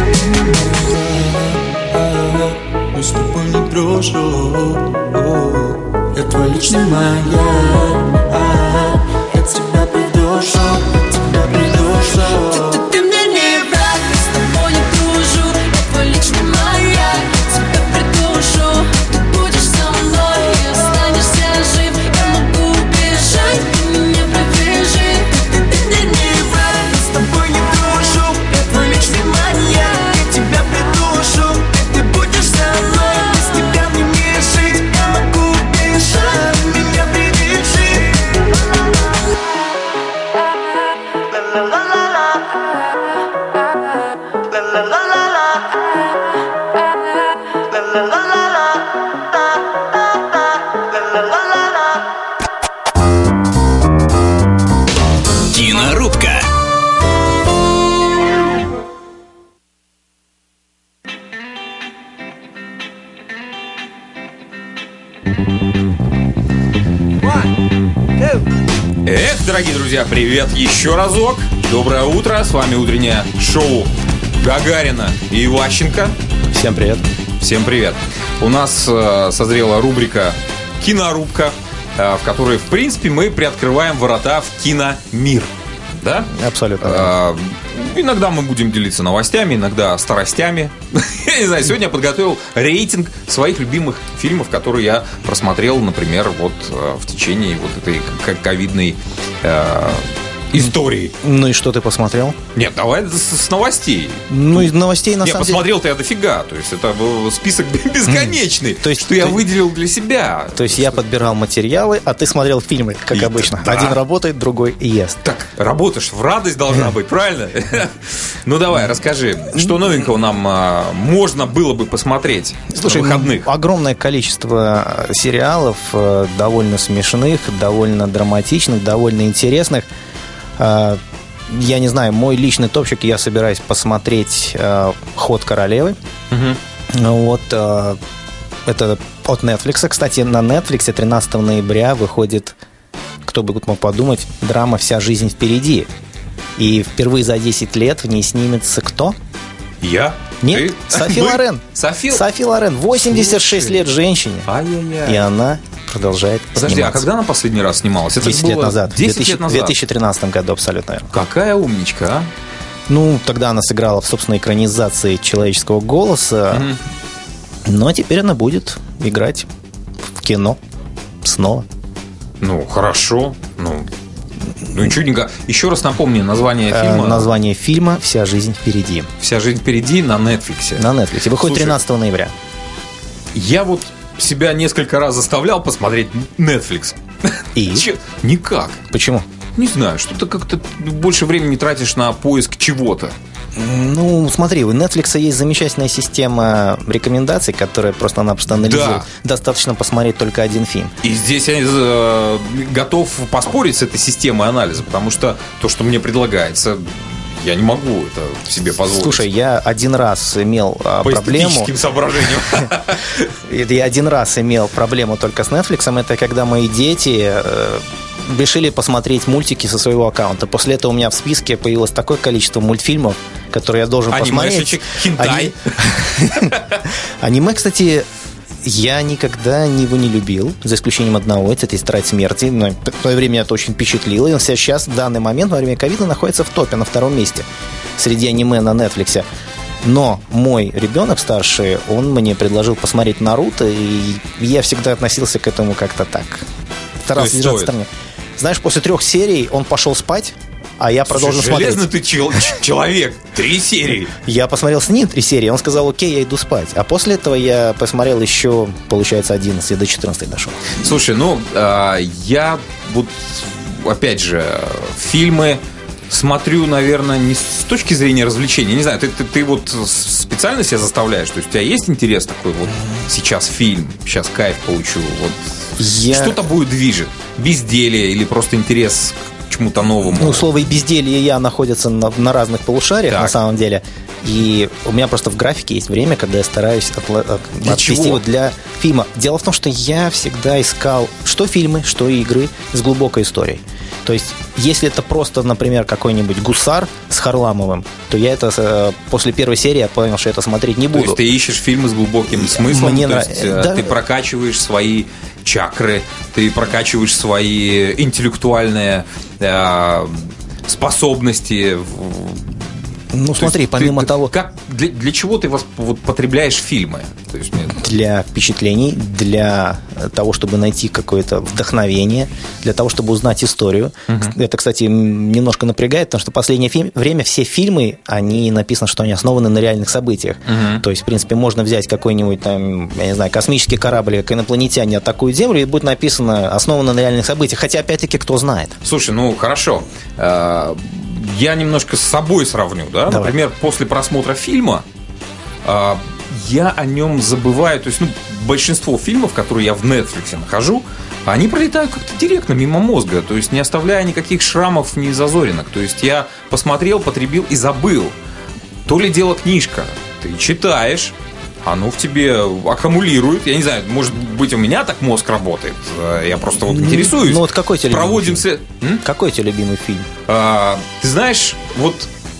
Мы с тобой не дружу. Я твой личный маньяк, я тебя придушу, тебя придушу. Ты, ты мне не враг, мы с тобой не дружу. Я твой личный маньяк, тебя придушу. Ты будешь со мной и останешься жив. Я могу бежать, ты меня привяжи. Ты, ты мне не враг, с тобой не дружу. Я твой личный маньяк, я тебя придушу. И ты будешь со мной, без тебя мне не жить. Я могу бежать, меня привяжи. Ла-ла-ла-ла-ла. Ла-ла-ла-ла-ла. Ла-ла-ла-ла-ла. Ла-ла-ла-ла-ла. Кинорубка. Эх, дорогие друзья, привет еще разок. Доброе утро, с вами утреннее шоу Гагарина и Иващенко. Всем привет. Всем привет. У нас э, созрела рубрика «Кинорубка», э, в которой, в принципе, мы приоткрываем ворота в киномир. Да? Абсолютно. Э, иногда мы будем делиться новостями, иногда старостями. Я не знаю, сегодня я подготовил рейтинг своих любимых фильмов, которые я просмотрел, например, вот э, в течение вот этой к- ковидной э, истории. Ну и что ты посмотрел? Нет, давай с, с новостей. Ну, из новостей на Нет, самом деле... посмотрел-то я дофига. То есть это был список бесконечный. То есть что я ты- выделил для себя. То есть я подбирал материалы, а ты смотрел фильмы, как И- обычно. да. Один работает, другой ест. Так, работаешь, в радость должна быть, правильно? Ну давай, расскажи, что новенького нам а, можно было бы посмотреть Слушай, на выходных? ну, огромное количество сериалов, э, довольно смешных, довольно драматичных, довольно интересных. Э, Я не знаю, мой личный топчик, я собираюсь посмотреть э, «Ход королевы». Вот, э, это от Netflix. Кстати, на Netflix тринадцатого ноября выходит, кто бы мог подумать, драма «Вся жизнь впереди». И впервые за десять лет в ней снимется кто? Я? Нет, Ты? Софи Мы? Лорен. Софи? Софи Лорен, восемьдесят шесть Слушай. лет женщине. Ай-яй-яй. И она продолжает Подожди, сниматься. а когда она последний раз снималась? Это десять лет было назад. десять лет В назад. две тысячи тринадцатом году абсолютно верно. Какая умничка, а? Ну, тогда она сыграла в собственной экранизации «Человеческого голоса», Мгм. но теперь она будет играть в кино снова. Ну, хорошо. Ну, ну чудненько. Еще раз напомни название Э, фильма. Название фильма «Вся жизнь впереди». «Вся жизнь впереди» на Netflix. На Netflix. Выходит Слушай, тринадцатого ноября. Я вот себя несколько раз заставлял посмотреть Netflix. И? Че? Никак. Почему? Не знаю, что-то как-то больше времени тратишь на поиск чего-то. Ну, смотри, у Netflix есть замечательная система рекомендаций, которая просто-напросто анализирует. Да. Достаточно посмотреть только один фильм. И здесь я э, готов поспорить с этой системой анализа, потому что то, что мне предлагается, я не могу это себе позволить. Слушай, я один раз имел а, по проблему. эстетическим соображениям. Я один раз имел проблему только с Netflix. Это когда мои дети э, решили посмотреть мультики со своего аккаунта. После этого у меня в списке появилось такое количество мультфильмов, которые я должен посмотреть. Анимешечек, хентай. Ани- Аниме, кстати, я никогда его не любил, за исключением одного, это «Тетрадь смерти». Но в то время меня это очень впечатлило. И он сейчас, в данный момент, во время ковида, находится в топе, на втором месте среди аниме на Netflix. Но мой ребенок старший, он мне предложил посмотреть «Наруто», и я всегда относился к этому как-то так. Старался То есть держаться в стоит? стороне. Знаешь, после трех серий он пошел спать, а я продолжил Слушай, железный смотреть. ты чел- ч- человек. Три серии. Я посмотрел с ним три серии, он сказал: окей, я иду спать. А после этого я посмотрел еще, получается, одиннадцать, я до четырнадцати дошел. Слушай, ну, а, я вот, опять же, фильмы смотрю, наверное, не с точки зрения развлечения. Не знаю, ты, ты, ты вот специально себя заставляешь? То есть у тебя есть интерес такой, вот сейчас фильм, сейчас кайф получу, вот Я... что тобой движет? Безделье или просто интерес к чему-то новому? Ну, слово и безделье и я находятся на, на разных полушариях, Так. на самом деле. И у меня просто в графике есть время, когда я стараюсь отла- от- Для отвести чего? его для фильма. Дело в том, что я всегда искал что фильмы, что игры с глубокой историей. То есть, если это просто, например, какой-нибудь «Гусар» с Харламовым, то я это э, после первой серии я понял, что это смотреть не То буду. есть ты ищешь фильмы с глубоким смыслом, Мне то нрав- есть э, да. ты прокачиваешь свои чакры, ты прокачиваешь свои интеллектуальные э, способности. Ну, То смотри, есть помимо ты- того... как, для, для чего ты вос- вот, потребляешь фильмы? То есть, мне- Для впечатлений, для того, чтобы найти какое-то вдохновение, для того, чтобы узнать историю. Uh-huh. Это, кстати, немножко напрягает, потому что в последнее фи- время все фильмы, они написано, что они основаны на реальных событиях. Uh-huh. То есть, в принципе, можно взять какой-нибудь там, я не знаю, космический корабль, как инопланетяне атакуют Землю, и будет написано «основано на реальных событиях». Хотя, опять-таки, кто знает. Слушай, ну хорошо. Э, Я немножко с собой сравню, да? Давай. Например, после просмотра фильма э, я о нем забываю. То есть, ну, большинство фильмов, которые я в Netflix нахожу, они пролетают как-то директно мимо мозга. То есть, не оставляя никаких шрамов, ни зазоринок. То есть, я посмотрел, потребил и забыл. То ли дело книжка. Ты читаешь, оно в тебе аккумулирует. Я не знаю, может быть, у меня так мозг работает. Я просто вот интересуюсь. Ну вот какой тебе любимый Проводим фильм? М? Какой тебе любимый фильм? А, ты знаешь, вот,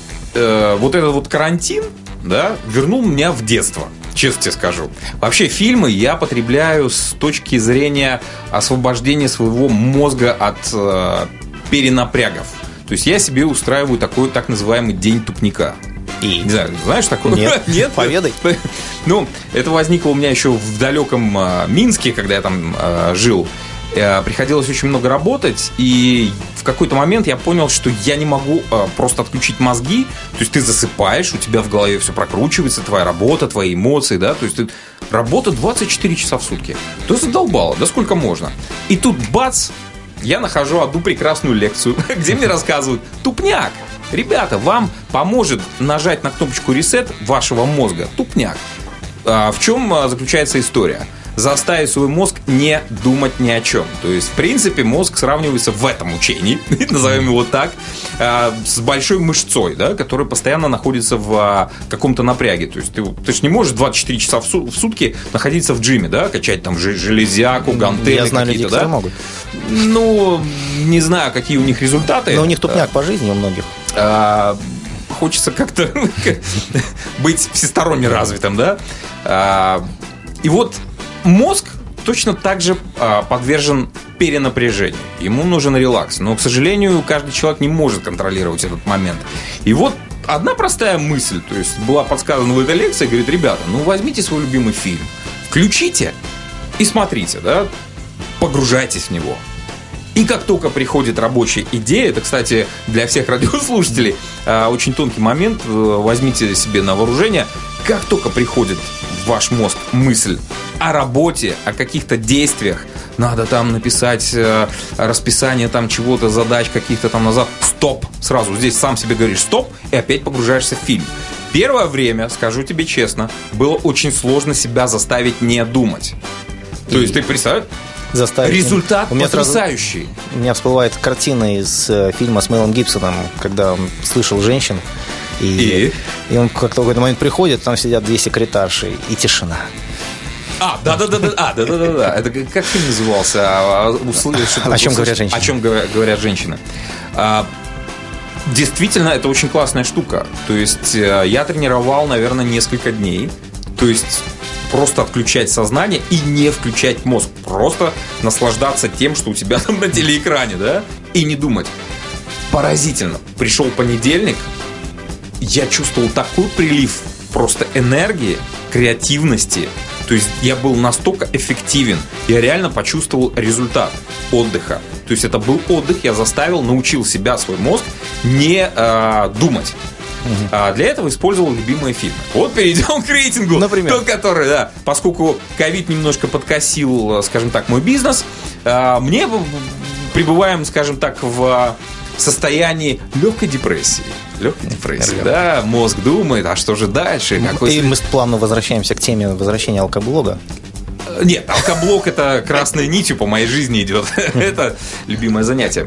э, вот этот вот карантин, да, вернул меня в детство. Честно тебе скажу. Вообще фильмы я потребляю с точки зрения освобождения своего мозга от э, перенапрягов. То есть я себе устраиваю такой так называемый день тупника. И? Не знаю, знаешь такое? Нет. Нет? Поведай. Ну, это возникло у меня еще в далеком э, Минске, когда я там э, жил. Э, приходилось очень много работать, и в какой-то момент я понял, что я не могу э, просто отключить мозги. То есть ты засыпаешь, у тебя в голове все прокручивается, твоя работа, твои эмоции, да, то есть ты... работа двадцать четыре часа в сутки. То задолбало, да сколько можно. И тут бац, я нахожу одну прекрасную лекцию, где мне рассказывают: тупняк. Ребята, вам поможет нажать на кнопочку ресет вашего мозга. Тупняк. А в чем заключается история? Заставить свой мозг не думать ни о чем. То есть, в принципе, мозг сравнивается в этом учении, назовем его так, с большой мышцой, да, которая постоянно находится в каком-то напряге. То есть ты, ты же не можешь двадцать четыре часа в сутки находиться в джиме, да, качать там железяку, гантели. Я знаю людей, да? которые могут. Ну, не знаю, какие у них результаты. Но у них тупняк по жизни у многих. А, хочется как-то быть всесторонне развитым, да? А, и вот мозг точно так же а, подвержен перенапряжению. Ему нужен релакс. Но, к сожалению, каждый человек не может контролировать этот момент. И вот одна простая мысль, то есть была подсказана в этой лекции, говорит: ребята, ну возьмите свой любимый фильм, включите и смотрите, да? Погружайтесь в него. И как только приходит рабочая идея, это, кстати, для всех радиослушателей очень тонкий момент, возьмите себе на вооружение, как только приходит в ваш мозг мысль о работе, о каких-то действиях, надо там написать расписание там чего-то, задач каких-то там назад, стоп, сразу здесь сам себе говоришь стоп, и опять погружаешься в фильм. Первое время, скажу тебе честно, было очень сложно себя заставить не думать. То есть ты представляешь? Заставить. Результат у меня потрясающий. Сразу, у меня всплывает картина из э, фильма с Мелом Гибсоном, когда он слышал женщин. И, и? и он как-то в какой-то момент приходит, там сидят две секретарши, и тишина. А, да-да-да-да, а, да-да-да. Это как фильм назывался? Услышь, о чем говорят женщины? О чем говорят женщины. А, действительно, это очень классная штука. То есть я тренировал, наверное, несколько дней. То есть просто отключать сознание и не включать мозг. Просто наслаждаться тем, что у тебя там на телеэкране, да? И не думать. Поразительно. Пришел понедельник, я чувствовал такой прилив просто энергии, креативности. То есть я был настолько эффективен. Я реально почувствовал результат отдыха. То есть это был отдых, я заставил, научил себя, свой мозг не э, думать. Uh-huh. А для этого использовал любимые фильмы. Вот перейдем к рейтингу. Например? Тот, который, да, поскольку ковид немножко подкосил, скажем так, мой бизнес, мне пребываем, скажем так, в состоянии легкой депрессии. Легкой депрессии, да. Мозг думает, а что же дальше? Какой... И мы плавно возвращаемся к теме возвращения алкоблога. Нет, алкоблог — это красной нитью по моей жизни идет. Это любимое занятие.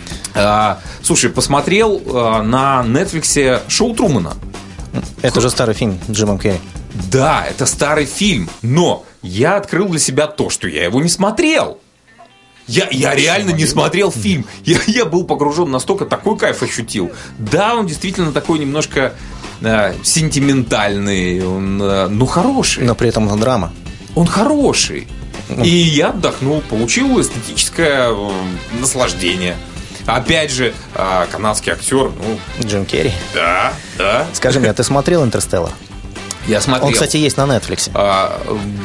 А, слушай, посмотрел а, на Netflix шоу Трумана. Это же старый фильм с Джимом Керри. Да, это старый фильм, но я открыл для себя то, что я его не смотрел. Я, я реально не смотрел фильм. Я, я был погружен настолько, такой кайф ощутил. Да, он действительно такой немножко э, сентиментальный, он, э, но хороший. Но при этом он драма. Он хороший. И я отдохнул, получил эстетическое э, наслаждение. Опять же, э, канадский актер, ну... Джим Керри. Да, да. Скажи мне, а ты смотрел «Интерстеллар»? Я смотрел. Он, кстати, есть на Netflix. А,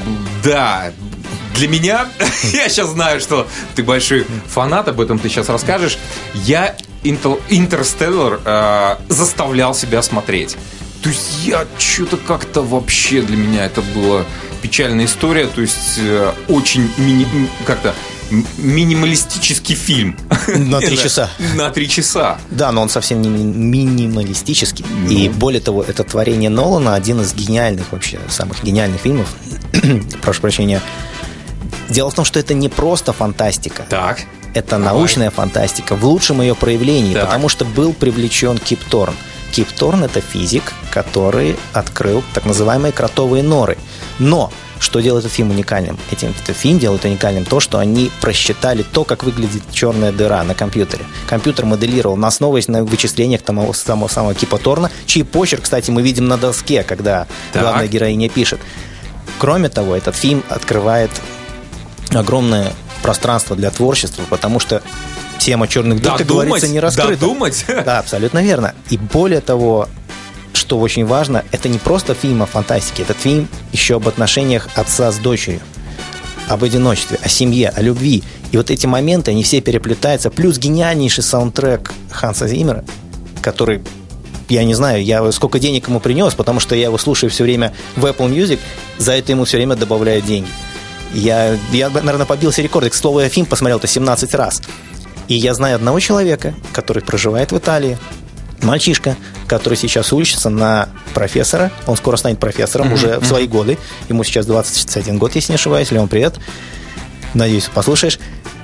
да. Для меня, я сейчас знаю, что ты большой фанат, об этом ты сейчас расскажешь. Я «Интерстеллар» э, заставлял себя смотреть. То есть я что-то как-то вообще для меня это была печальная история. То есть э, очень мини, как-то минималистический фильм. На три часа. На три часа. Да, но он совсем не минималистический. Ну. И более того, это творение Нолана, один из гениальных вообще, самых гениальных фильмов. Прошу прощения. Дело в том, что это не просто фантастика. Так. это Давай. научная фантастика в лучшем ее проявлении, так. потому что был привлечен Кип Торн. Кип Торн – это физик, который открыл так называемые кротовые норы. Но что делает этот фильм уникальным? Этим, этот фильм делает уникальным то, что они просчитали то, как выглядит черная дыра на компьютере. Компьютер моделировал, на основываясь на вычислениях того самого, самого Кипа Торна, чей почерк, кстати, мы видим на доске, когда так. главная героиня пишет. Кроме того, этот фильм открывает огромное пространство для творчества, потому что тема черных дыр, как говорится, не раскрыта. Додумать? Да, абсолютно верно. И более того, что очень важно, это не просто фильм о фантастике, этот фильм еще об отношениях отца с дочерью, об одиночестве, о семье, о любви. И вот эти моменты, они все переплетаются, плюс гениальнейший саундтрек Ханса Зиммера, который, я не знаю, я сколько денег ему принес, потому что я его слушаю все время в Apple Music, за это ему все время добавляют деньги. Я, я наверное, побился рекорд. К слову, я фильм посмотрел это семнадцать раз. И я знаю одного человека, который проживает в Италии, мальчишка, который сейчас учится на профессора. Он скоро станет профессором, mm-hmm. уже в свои годы. Ему сейчас двадцать один год, если не ошибаюсь. Леон, привет. Надеюсь, послушаешь.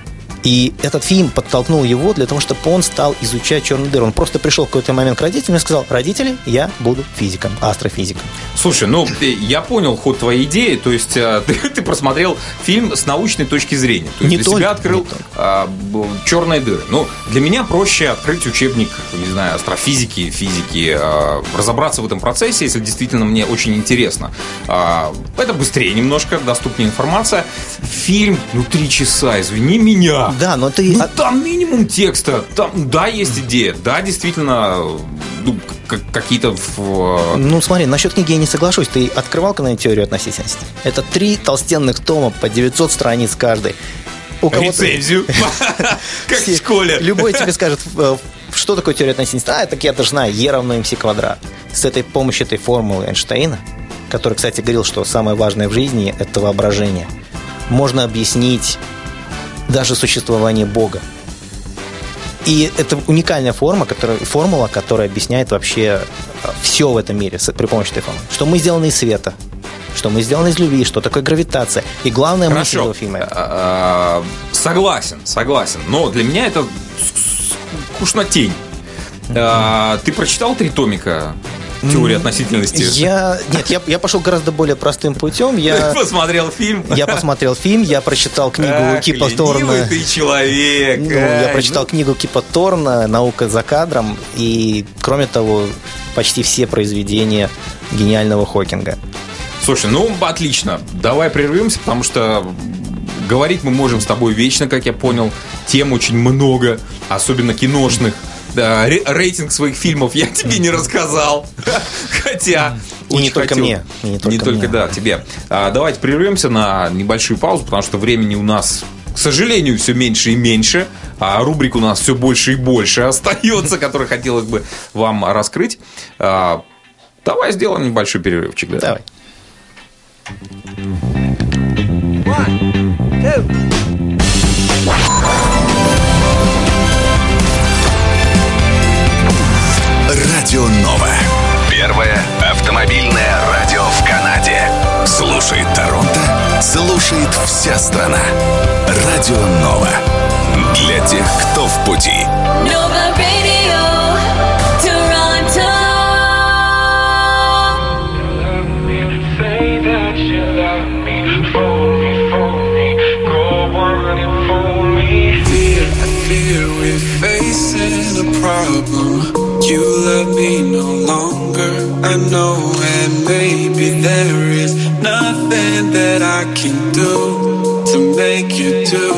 И этот фильм подтолкнул его для того, чтобы он стал изучать черную дыру. Он просто пришел в какой-то момент к родителям и сказал: родители, я буду физиком, астрофизиком. Слушай, ну, я понял ход твоей идеи. То есть ты, ты просмотрел фильм с научной точки зрения. То есть не для только, себя открыл а, черные дыры. Ну, для меня проще открыть учебник, не знаю, астрофизики, физики, а, разобраться в этом процессе, если действительно мне очень интересно. А, это быстрее немножко, доступнее информация. Фильм, ну, три часа, извини меня. Да, но ты... Ну, там минимум текста. Там, да, есть идея. Да, действительно, ну, какие-то... Ну, смотри, насчет книги я не соглашусь. Ты открывал когда-нибудь теорию относительности? Это три толстенных тома по девятьсот страниц каждый. Рецензию. Как в школе. Любой тебе скажет, что такое теория относительности. А, так я-то знаю, Е равно МС квадрат. С этой помощью этой формулы Эйнштейна, который, кстати, говорил, что самое важное в жизни – это воображение, можно объяснить даже существование Бога. И это уникальная форма, которая, формула, которая объясняет вообще все в этом мире при помощи этой формулы. Что мы сделаны из света, что мы сделаны из любви, что такое гравитация. И главная мысль этого фильма. Согласен, согласен. Но для меня это скучнотень. Ты прочитал три томика теории относительности? Я, нет, я, я пошел гораздо более простым путем. Я посмотрел фильм. Я посмотрел фильм, я прочитал книгу Ах, Кипа Торна. Ты человек. Ну, я прочитал книгу Кипа Торна «Наука за кадром». И, кроме того, почти все произведения гениального Хокинга. Слушай, ну, отлично. Давай прервемся, потому что говорить мы можем с тобой вечно, как я понял. Тем очень много, особенно киношных. Да, рейтинг своих фильмов я тебе не рассказал. Хотя и не только хотел. мне. И не только, не только мне. Да, тебе. А, давайте прервемся на небольшую паузу, потому что времени у нас, к сожалению, все меньше и меньше. А рубрик у нас все больше и больше остается, который хотелось бы вам раскрыть. А, давай сделаем небольшой перерывчик. Да? Давай. One, two. Радио Нова. Первое автомобильное радио в Канаде. Слушает Торонто, слушает вся страна. Радио Нова. Для тех, кто в пути. Nova Radio, Toronto. Say that you love me, fool me, fool me, go on and fool me. Dear, I fear we're facing a problem. You love me no longer, I know, and maybe there is nothing that I can do to make you do.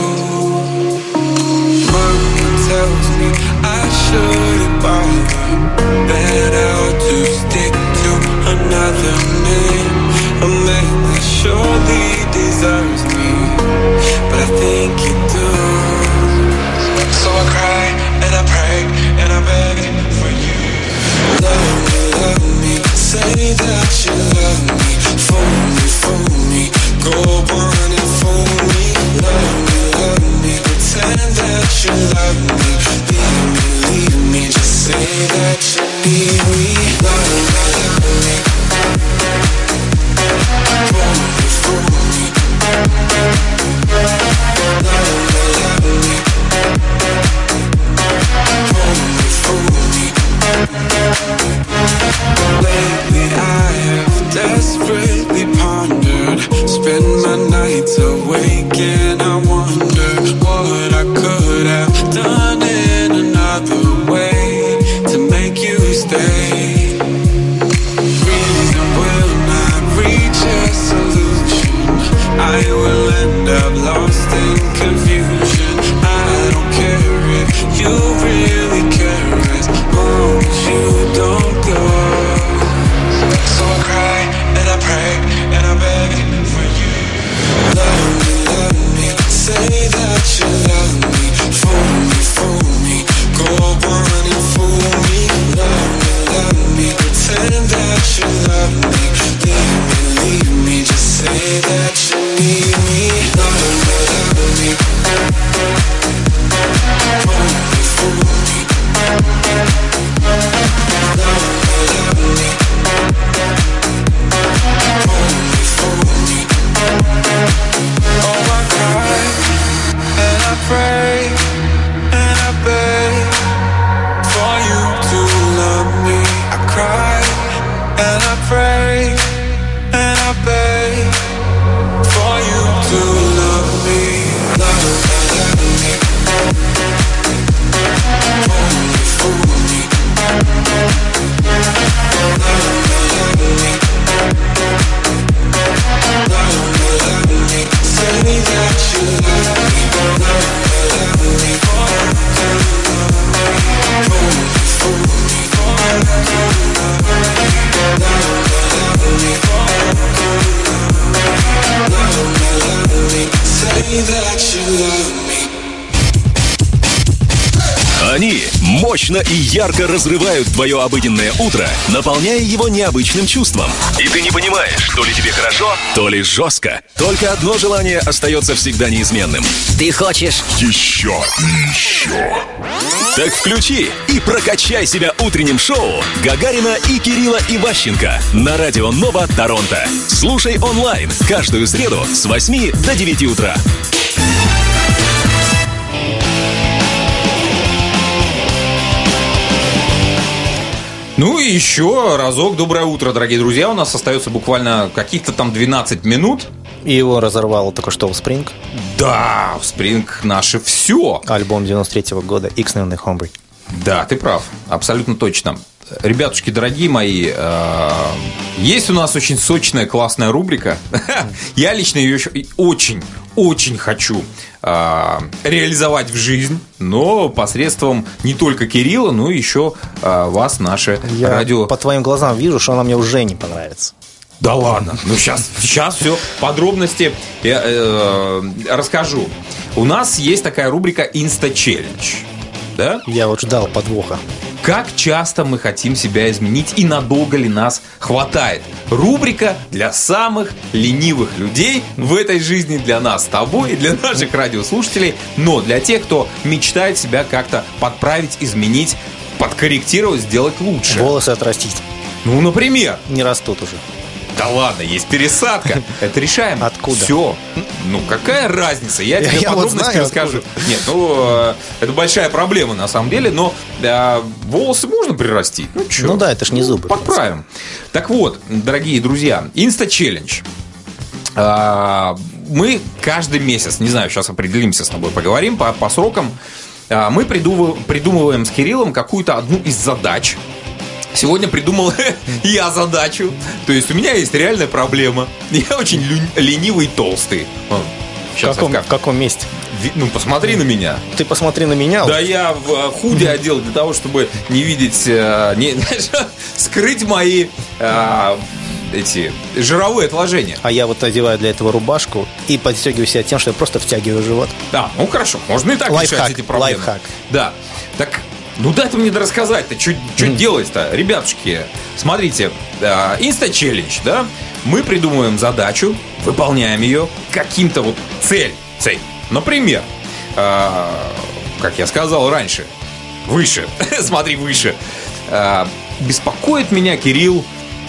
Mama tells me I shouldn't bother, that I'll just stick to another man, a man that surely deserves me, but I think you do. So I cry and I pray and I beg. Love me, love me, say that you love me. Fool me, fool me, go on and fool me. Love me, love me, pretend that you love me. Leave me, leave me, just say that you need me. Love me, love me, fool me, fool me. Love me, love me. Мощно и ярко разрывают твое обыденное утро, наполняя его необычным чувством. И ты не понимаешь, то ли тебе хорошо, то ли жестко. Только одно желание остается всегда неизменным. Ты хочешь Еще и еще. Так включи и прокачай себя утренним шоу Гагарина и Кирилла Иващенко на радио Нова Торонто. Слушай онлайн каждую среду с восьми до девяти утра. Ну и еще разок доброе утро, дорогие друзья. У нас остается буквально каких-то там двенадцать минут. И его разорвало только что Offspring. Да, Offspring наше все. Альбом девяносто третьего года X-Named Hombre. Да, ты прав, абсолютно точно. Ребятушки, дорогие мои, э, есть у нас очень сочная, классная рубрика. Я лично ее еще очень, очень хочу э, реализовать в жизнь, но посредством не только Кирилла, но и еще э, вас, наше Я радио. по твоим глазам вижу, что она мне уже не понравится. Да ладно, ну сейчас, сейчас все подробности я, э, расскажу. У нас есть такая рубрика Инста-челлендж. Да? Я вот ждал подвоха. Как часто мы хотим себя изменить и надолго ли нас хватает? Рубрика для самых ленивых людей в этой жизни, для нас с тобой и для наших радиослушателей, но для тех, кто мечтает себя как-то подправить, изменить, подкорректировать, сделать лучше. Волосы отрастить. Ну, например. Не растут уже. Да ладно, есть пересадка. Это решаем. Откуда? Все. Ну, какая разница? Я тебе Я вот подробности знаю, расскажу. откуда. Нет, ну, это большая проблема на самом деле, но да, волосы можно прирастить. Ну, чё? Ну да, это ж не зубы. Подправим. Так вот, дорогие друзья, Инста-челлендж. А, Мы каждый месяц, не знаю, сейчас определимся с тобой, поговорим по, по срокам. а, Мы придумываем, придумываем с Кириллом какую-то одну из задач. Сегодня придумал я задачу. То есть у меня есть реальная проблема. Я очень лю- ленивый и толстый. Вон, В щас каком, я в каком месте? Ви- Ну, посмотри на меня. Ты посмотри на меня. Да я в э, худи одел для того, чтобы не видеть, э, не, знаешь, скрыть мои э, эти жировые отложения. А я вот одеваю для этого рубашку и подстегиваю себя тем, что я просто втягиваю живот. Да, ну хорошо, можно и так Лайфхак, решать эти проблемы. лайфхак. Да, так, ну дай-то мне рассказать-то, что mm. делать-то, ребятушки. Смотрите, э, инста-челлендж, да, мы придумываем задачу, выполняем ее, каким-то вот цель, цель. Например, э, как я сказал раньше, выше, смотри, выше. Э, беспокоит меня, Кирилл.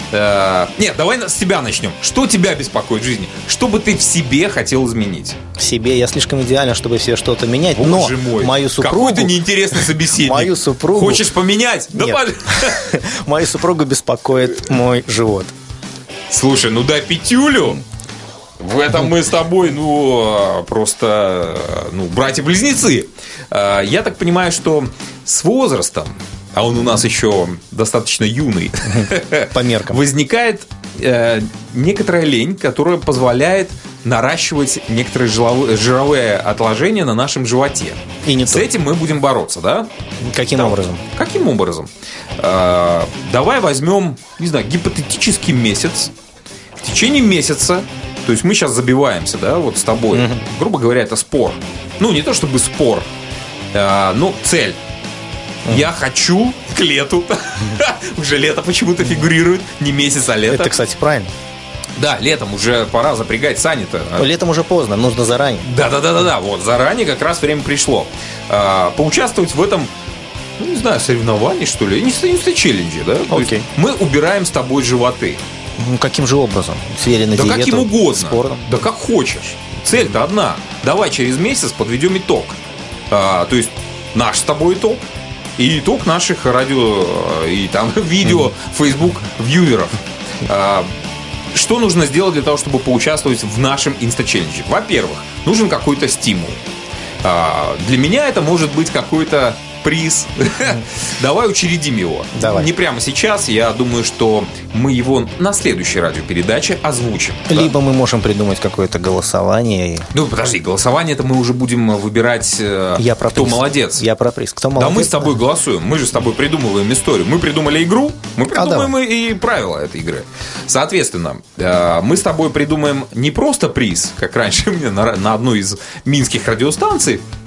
Э, нет, давай с тебя начнем. Что тебя беспокоит в жизни? Что бы ты в себе хотел изменить? В себе я слишком идеален, чтобы себе что-то менять. Боже но мой, мою супругу... какой ты неинтересный собеседник. Мою супругу... Хочешь поменять? Да Нет. под- Мою супругу беспокоит мой живот. Слушай, ну дай пятюлю. В этом мы с тобой, ну, просто, ну, братья-близнецы. Э, Я так понимаю, что с возрастом, а он у нас еще достаточно юный, По меркам. возникает э, некоторая лень, которая позволяет наращивать некоторые жировые, жировые отложения на нашем животе. И не С только. этим мы будем бороться, да? Каким Да. образом? Каким образом? Э, давай возьмем, не знаю, гипотетический месяц. В течение месяца, то есть мы сейчас забиваемся, да, вот с тобой. Мгм. Грубо говоря, это спор. Ну, не то чтобы спор, э, но цель. Я хочу к лету. Уже лето почему-то фигурирует. Не месяц, а лето. Это, кстати, правильно. Да, летом уже пора запрягать сани-то. Летом уже поздно, нужно заранее. Да-да-да-да, вот заранее как раз время пришло. А, поучаствовать в этом, ну, не знаю, соревновании, что ли, не в челлендже, да? То есть Окей. мы убираем с тобой животы. Ну, каким же образом? Свели на Да диету, каким угодно. спортом? Да как хочешь. Цель-то одна. Давай через месяц подведем итог. А, то есть наш с тобой итог и итог наших радио и там видео, Facebook вьюверов. А, что нужно сделать для того, чтобы поучаствовать в нашем инста-челлендже? Во-первых, нужен какой-то стимул. А, для меня это может быть какой-то приз. Давай учредим его. Давай. Не прямо сейчас. Я думаю, что мы его на следующей радиопередаче озвучим. Да? Либо мы можем придумать какое-то голосование. и- Ну, подожди, голосование это мы уже будем выбирать, э, Я про кто приз. молодец. Я про приз. Кто Да молодец? мы с тобой голосуем. Мы же с тобой придумываем историю. Мы придумали игру, мы придумаем и правила этой игры. Соответственно, э, мы с тобой придумаем не просто приз, как раньше мне на, на одной из минских радиостанций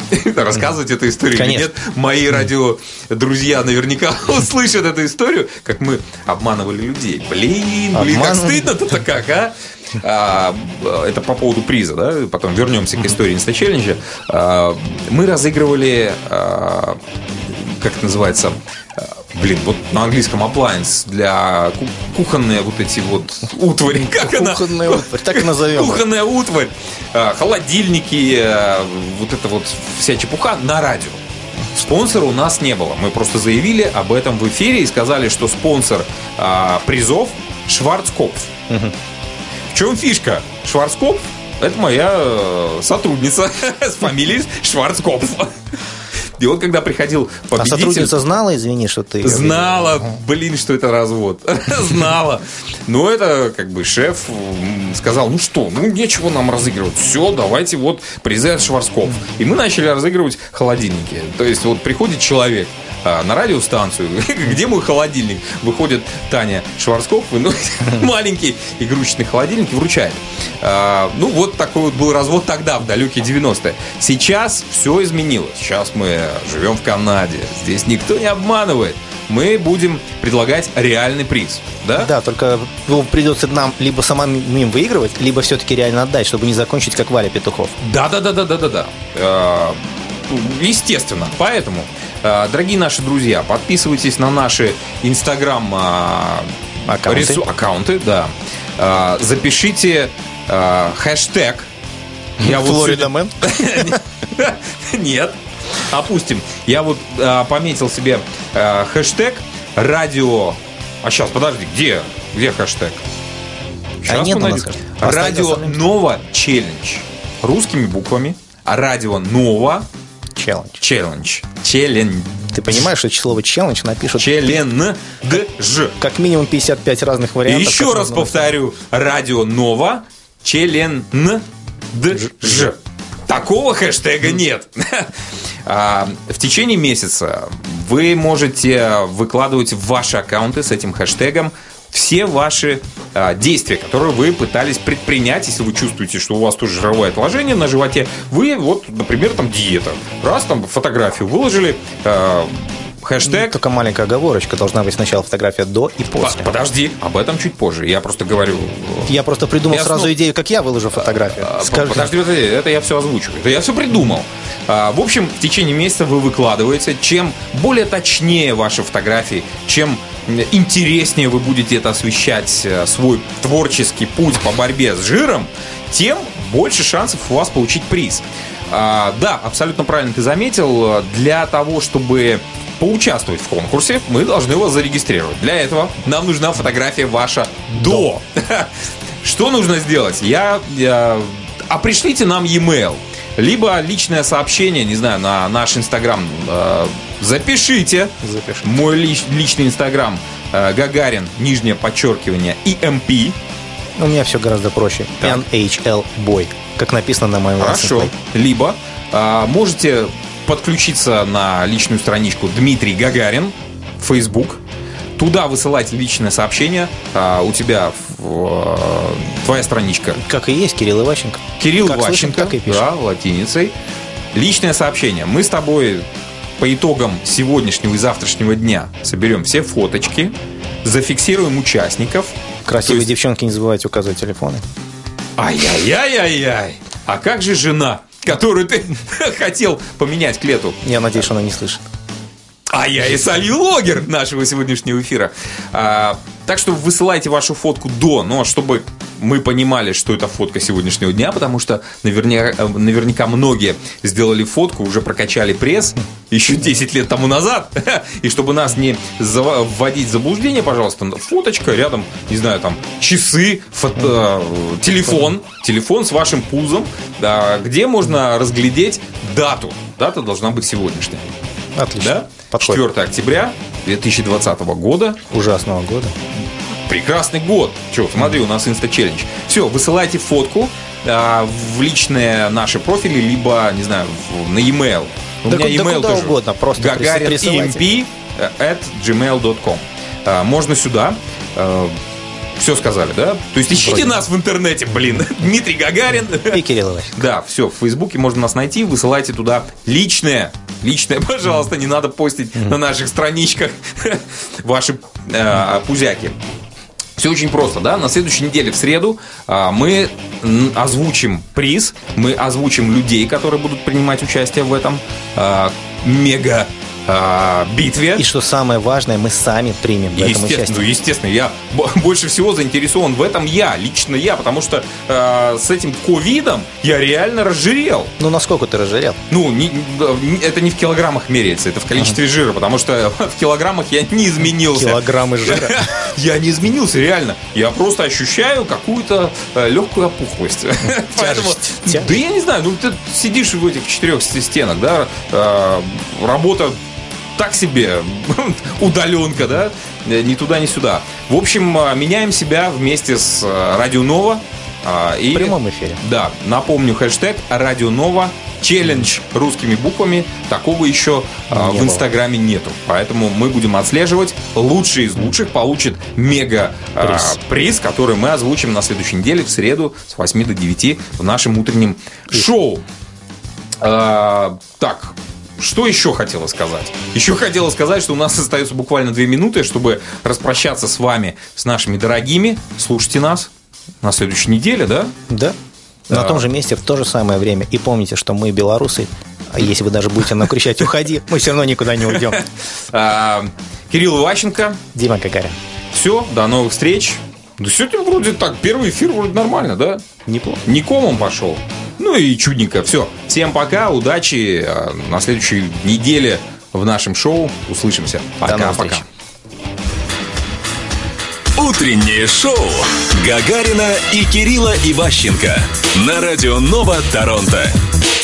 рассказывать эту историю. Конечно. Нет, мои радиодрузья наверняка услышат эту историю, как мы обманывали людей. Блин, блин, как стыдно-то как, а? А, это по поводу приза, да? Потом вернемся к истории Инста-челленджа. А, мы разыгрывали, а, как это называется, блин, вот на английском appliance для кухонные вот эти вот утвари. Как она? Кухонная утварь, так и назовем. Кухонная утварь, холодильники, вот это вот вся чепуха на радио. Спонсора у нас не было. Мы просто заявили об этом в эфире и сказали, что спонсор а, призов Шварцкопф. Угу. В чем фишка? Шварцкопф — это моя сотрудница с фамилией Шварцкопф. И вот когда приходил победитель... А сотрудница знала, извини, что ты... Знала, блин, что это развод. Знала. Но это как бы шеф сказал, ну что, ну нечего нам разыгрывать. Все, давайте вот призы от Шварцкопф. И мы начали разыгрывать холодильники. То есть вот приходит человек на радиостанцию, где мой холодильник? Выходит Таня Шварцкопф, ну, маленький игрушечный холодильник, и вручает. А, ну, вот такой вот был развод тогда, в далекие девяностые. Сейчас все изменилось. Сейчас мы живем в Канаде. Здесь никто не обманывает. Мы будем предлагать реальный приз. Да, да, только придется нам либо самим выигрывать, либо все-таки реально отдать, чтобы не закончить, как Валя Петухов. Да-да-да-да-да-да. А, естественно. Поэтому, дорогие наши друзья, подписывайтесь на наши Инстаграм аккаунты. Рису, аккаунты, да. Запишите хэштег. Флоридамен? Нет. Опустим. Я вот пометил себе хэштег радио. А сейчас, подожди, где? Где хэштег? Сейчас мы найдем. Радио Нова Челлендж. Русскими буквами. Радио Нова Челлендж. Челлендж. Челлендж. Ты понимаешь, что слово челлендж напишут Челлендж. Как минимум пятьдесят пять разных вариантов. И еще раз повторю. Радио Нова Челлендж. Такого хэштега нет. В течение месяца вы можете выкладывать в ваши аккаунты с этим хэштегом все ваши а, действия, которые вы пытались предпринять. Если вы чувствуете, что у вас тоже жировое отложение на животе, вы вот, например, там диета. Раз там фотографию выложили, а, хэштег... Только маленькая оговорочка, должна быть сначала фотография до и после. Подожди, об этом чуть позже. Я просто говорю... Я просто придумал я сразу снова... идею, как я выложу фотографию. Скажи. Подожди, подожди, это я все озвучу. Это я все придумал. А, в общем, в течение месяца вы выкладываете. Чем более точнее ваши фотографии, чем интереснее вы будете это освещать, свой творческий путь по борьбе с жиром, тем больше шансов у вас получить приз. А, да, абсолютно правильно ты заметил. Для того, чтобы поучаствовать в конкурсе, мы должны вас зарегистрировать. Для этого нам нужна фотография ваша до. Что нужно сделать? Я, я... А пришлите нам e-mail, либо личное сообщение, не знаю, на наш Инстаграм. Запишите. Запишите. Мой лич, личный Инстаграм Гагарин, нижнее подчеркивание, и эм пи. У меня все гораздо проще. эн эйч эл Boy, как написано на моем Хорошо. Либо а, можете подключиться на личную страничку Дмитрий Гагарин, Facebook. Туда высылать личное сообщение. А, у тебя а, твоя страничка. Как и есть, Кирилл Иващенко. Кирилл как Иващенко, слышим, как и да, латиницей. Личное сообщение. Мы с тобой по итогам сегодняшнего и завтрашнего дня соберем все фоточки, зафиксируем участников. Красивые есть... девчонки, не забывайте указывать телефоны. Ай-яй-яй-яй-яй. А как же жена, которую ты хотел поменять к лету? Я надеюсь, что она не слышит. А я и солью-логер нашего сегодняшнего эфира. А, так что высылайте вашу фотку до, но чтобы мы понимали, что это фотка сегодняшнего дня, потому что наверняка, наверняка многие сделали фотку, уже прокачали пресс еще десять лет тому назад. И чтобы нас не вводить в заблуждение, пожалуйста, фоточка, рядом, не знаю, там, часы, фото, телефон, телефон с вашим пузом, да, где можно разглядеть дату. Дата должна быть сегодняшняя. Отлично. Да? четвёртого октября две тысячи двадцатого года. Ужасного года. Прекрасный год. Че, смотри, у нас инста-челлендж. Все, высылайте фотку а, в личные наши профили, либо, не знаю, в, на e-mail. У да меня да e-mail куда тоже. Угодно, просто гагарин эм пи at джимейл точка ком. а, Можно сюда. А, Все сказали, да? То есть ищите Вроде. нас в интернете, блин. Дмитрий Гагарин. И Кирилл Иващенко. Да, все, в Фейсбуке можно нас найти, высылайте туда личное. Личное, пожалуйста, не надо постить mm-hmm. на наших страничках ваши э, пузяки. Все очень просто, да? На следующей неделе в среду а, мы озвучим приз, мы озвучим людей, которые будут принимать участие в этом а, мега а, битве. И что самое важное, мы сами примем в этом участие. Ну, естественно, я больше всего заинтересован в этом я, лично я, потому что э, с этим ковидом я реально разжирел. Ну, насколько ты разжирел? Ну, не, это не в килограммах меряется, это в количестве ага. жира, потому что в килограммах я не изменился. Килограммы жира? Я не изменился, реально. Я просто ощущаю какую-то легкую опухлость. Тяжесть. Да я не знаю, ну ты сидишь в этих четырех стенах, да, работа так себе, удаленка, да, ни туда, ни сюда. В общем, меняем себя вместе с Радио Нова. И, в прямом эфире. Да, напомню, хэштег Радио Нова, челлендж русскими буквами. Такого еще не в Инстаграме нету. Поэтому мы будем отслеживать. Лучший из лучших получит мега приз. А, приз, который мы озвучим на следующей неделе в среду с восьми до девяти в нашем утреннем шоу. А, так. Что еще хотела сказать? Еще хотела сказать, что у нас остается буквально две минуты, чтобы распрощаться с вами, с нашими дорогими. Слушайте нас на следующей неделе, да? Да. На а... том же месте, в то же самое время. И помните, что мы белорусы. А если вы даже будете нам кричать «Уходи», мы все равно никуда не уйдем. Кирилл Иващенко. Дима Гагарин. Все, до новых встреч. Да сегодня вроде так, первый эфир вроде нормально, да? Неплохо. Не комом пошел. Ну и чудненько. Все. Всем пока, удачи. На следующей неделе в нашем шоу услышимся. Пока-пока. Утреннее шоу Гагарина и Кирилла Иващенко на Радио Нова Торонто.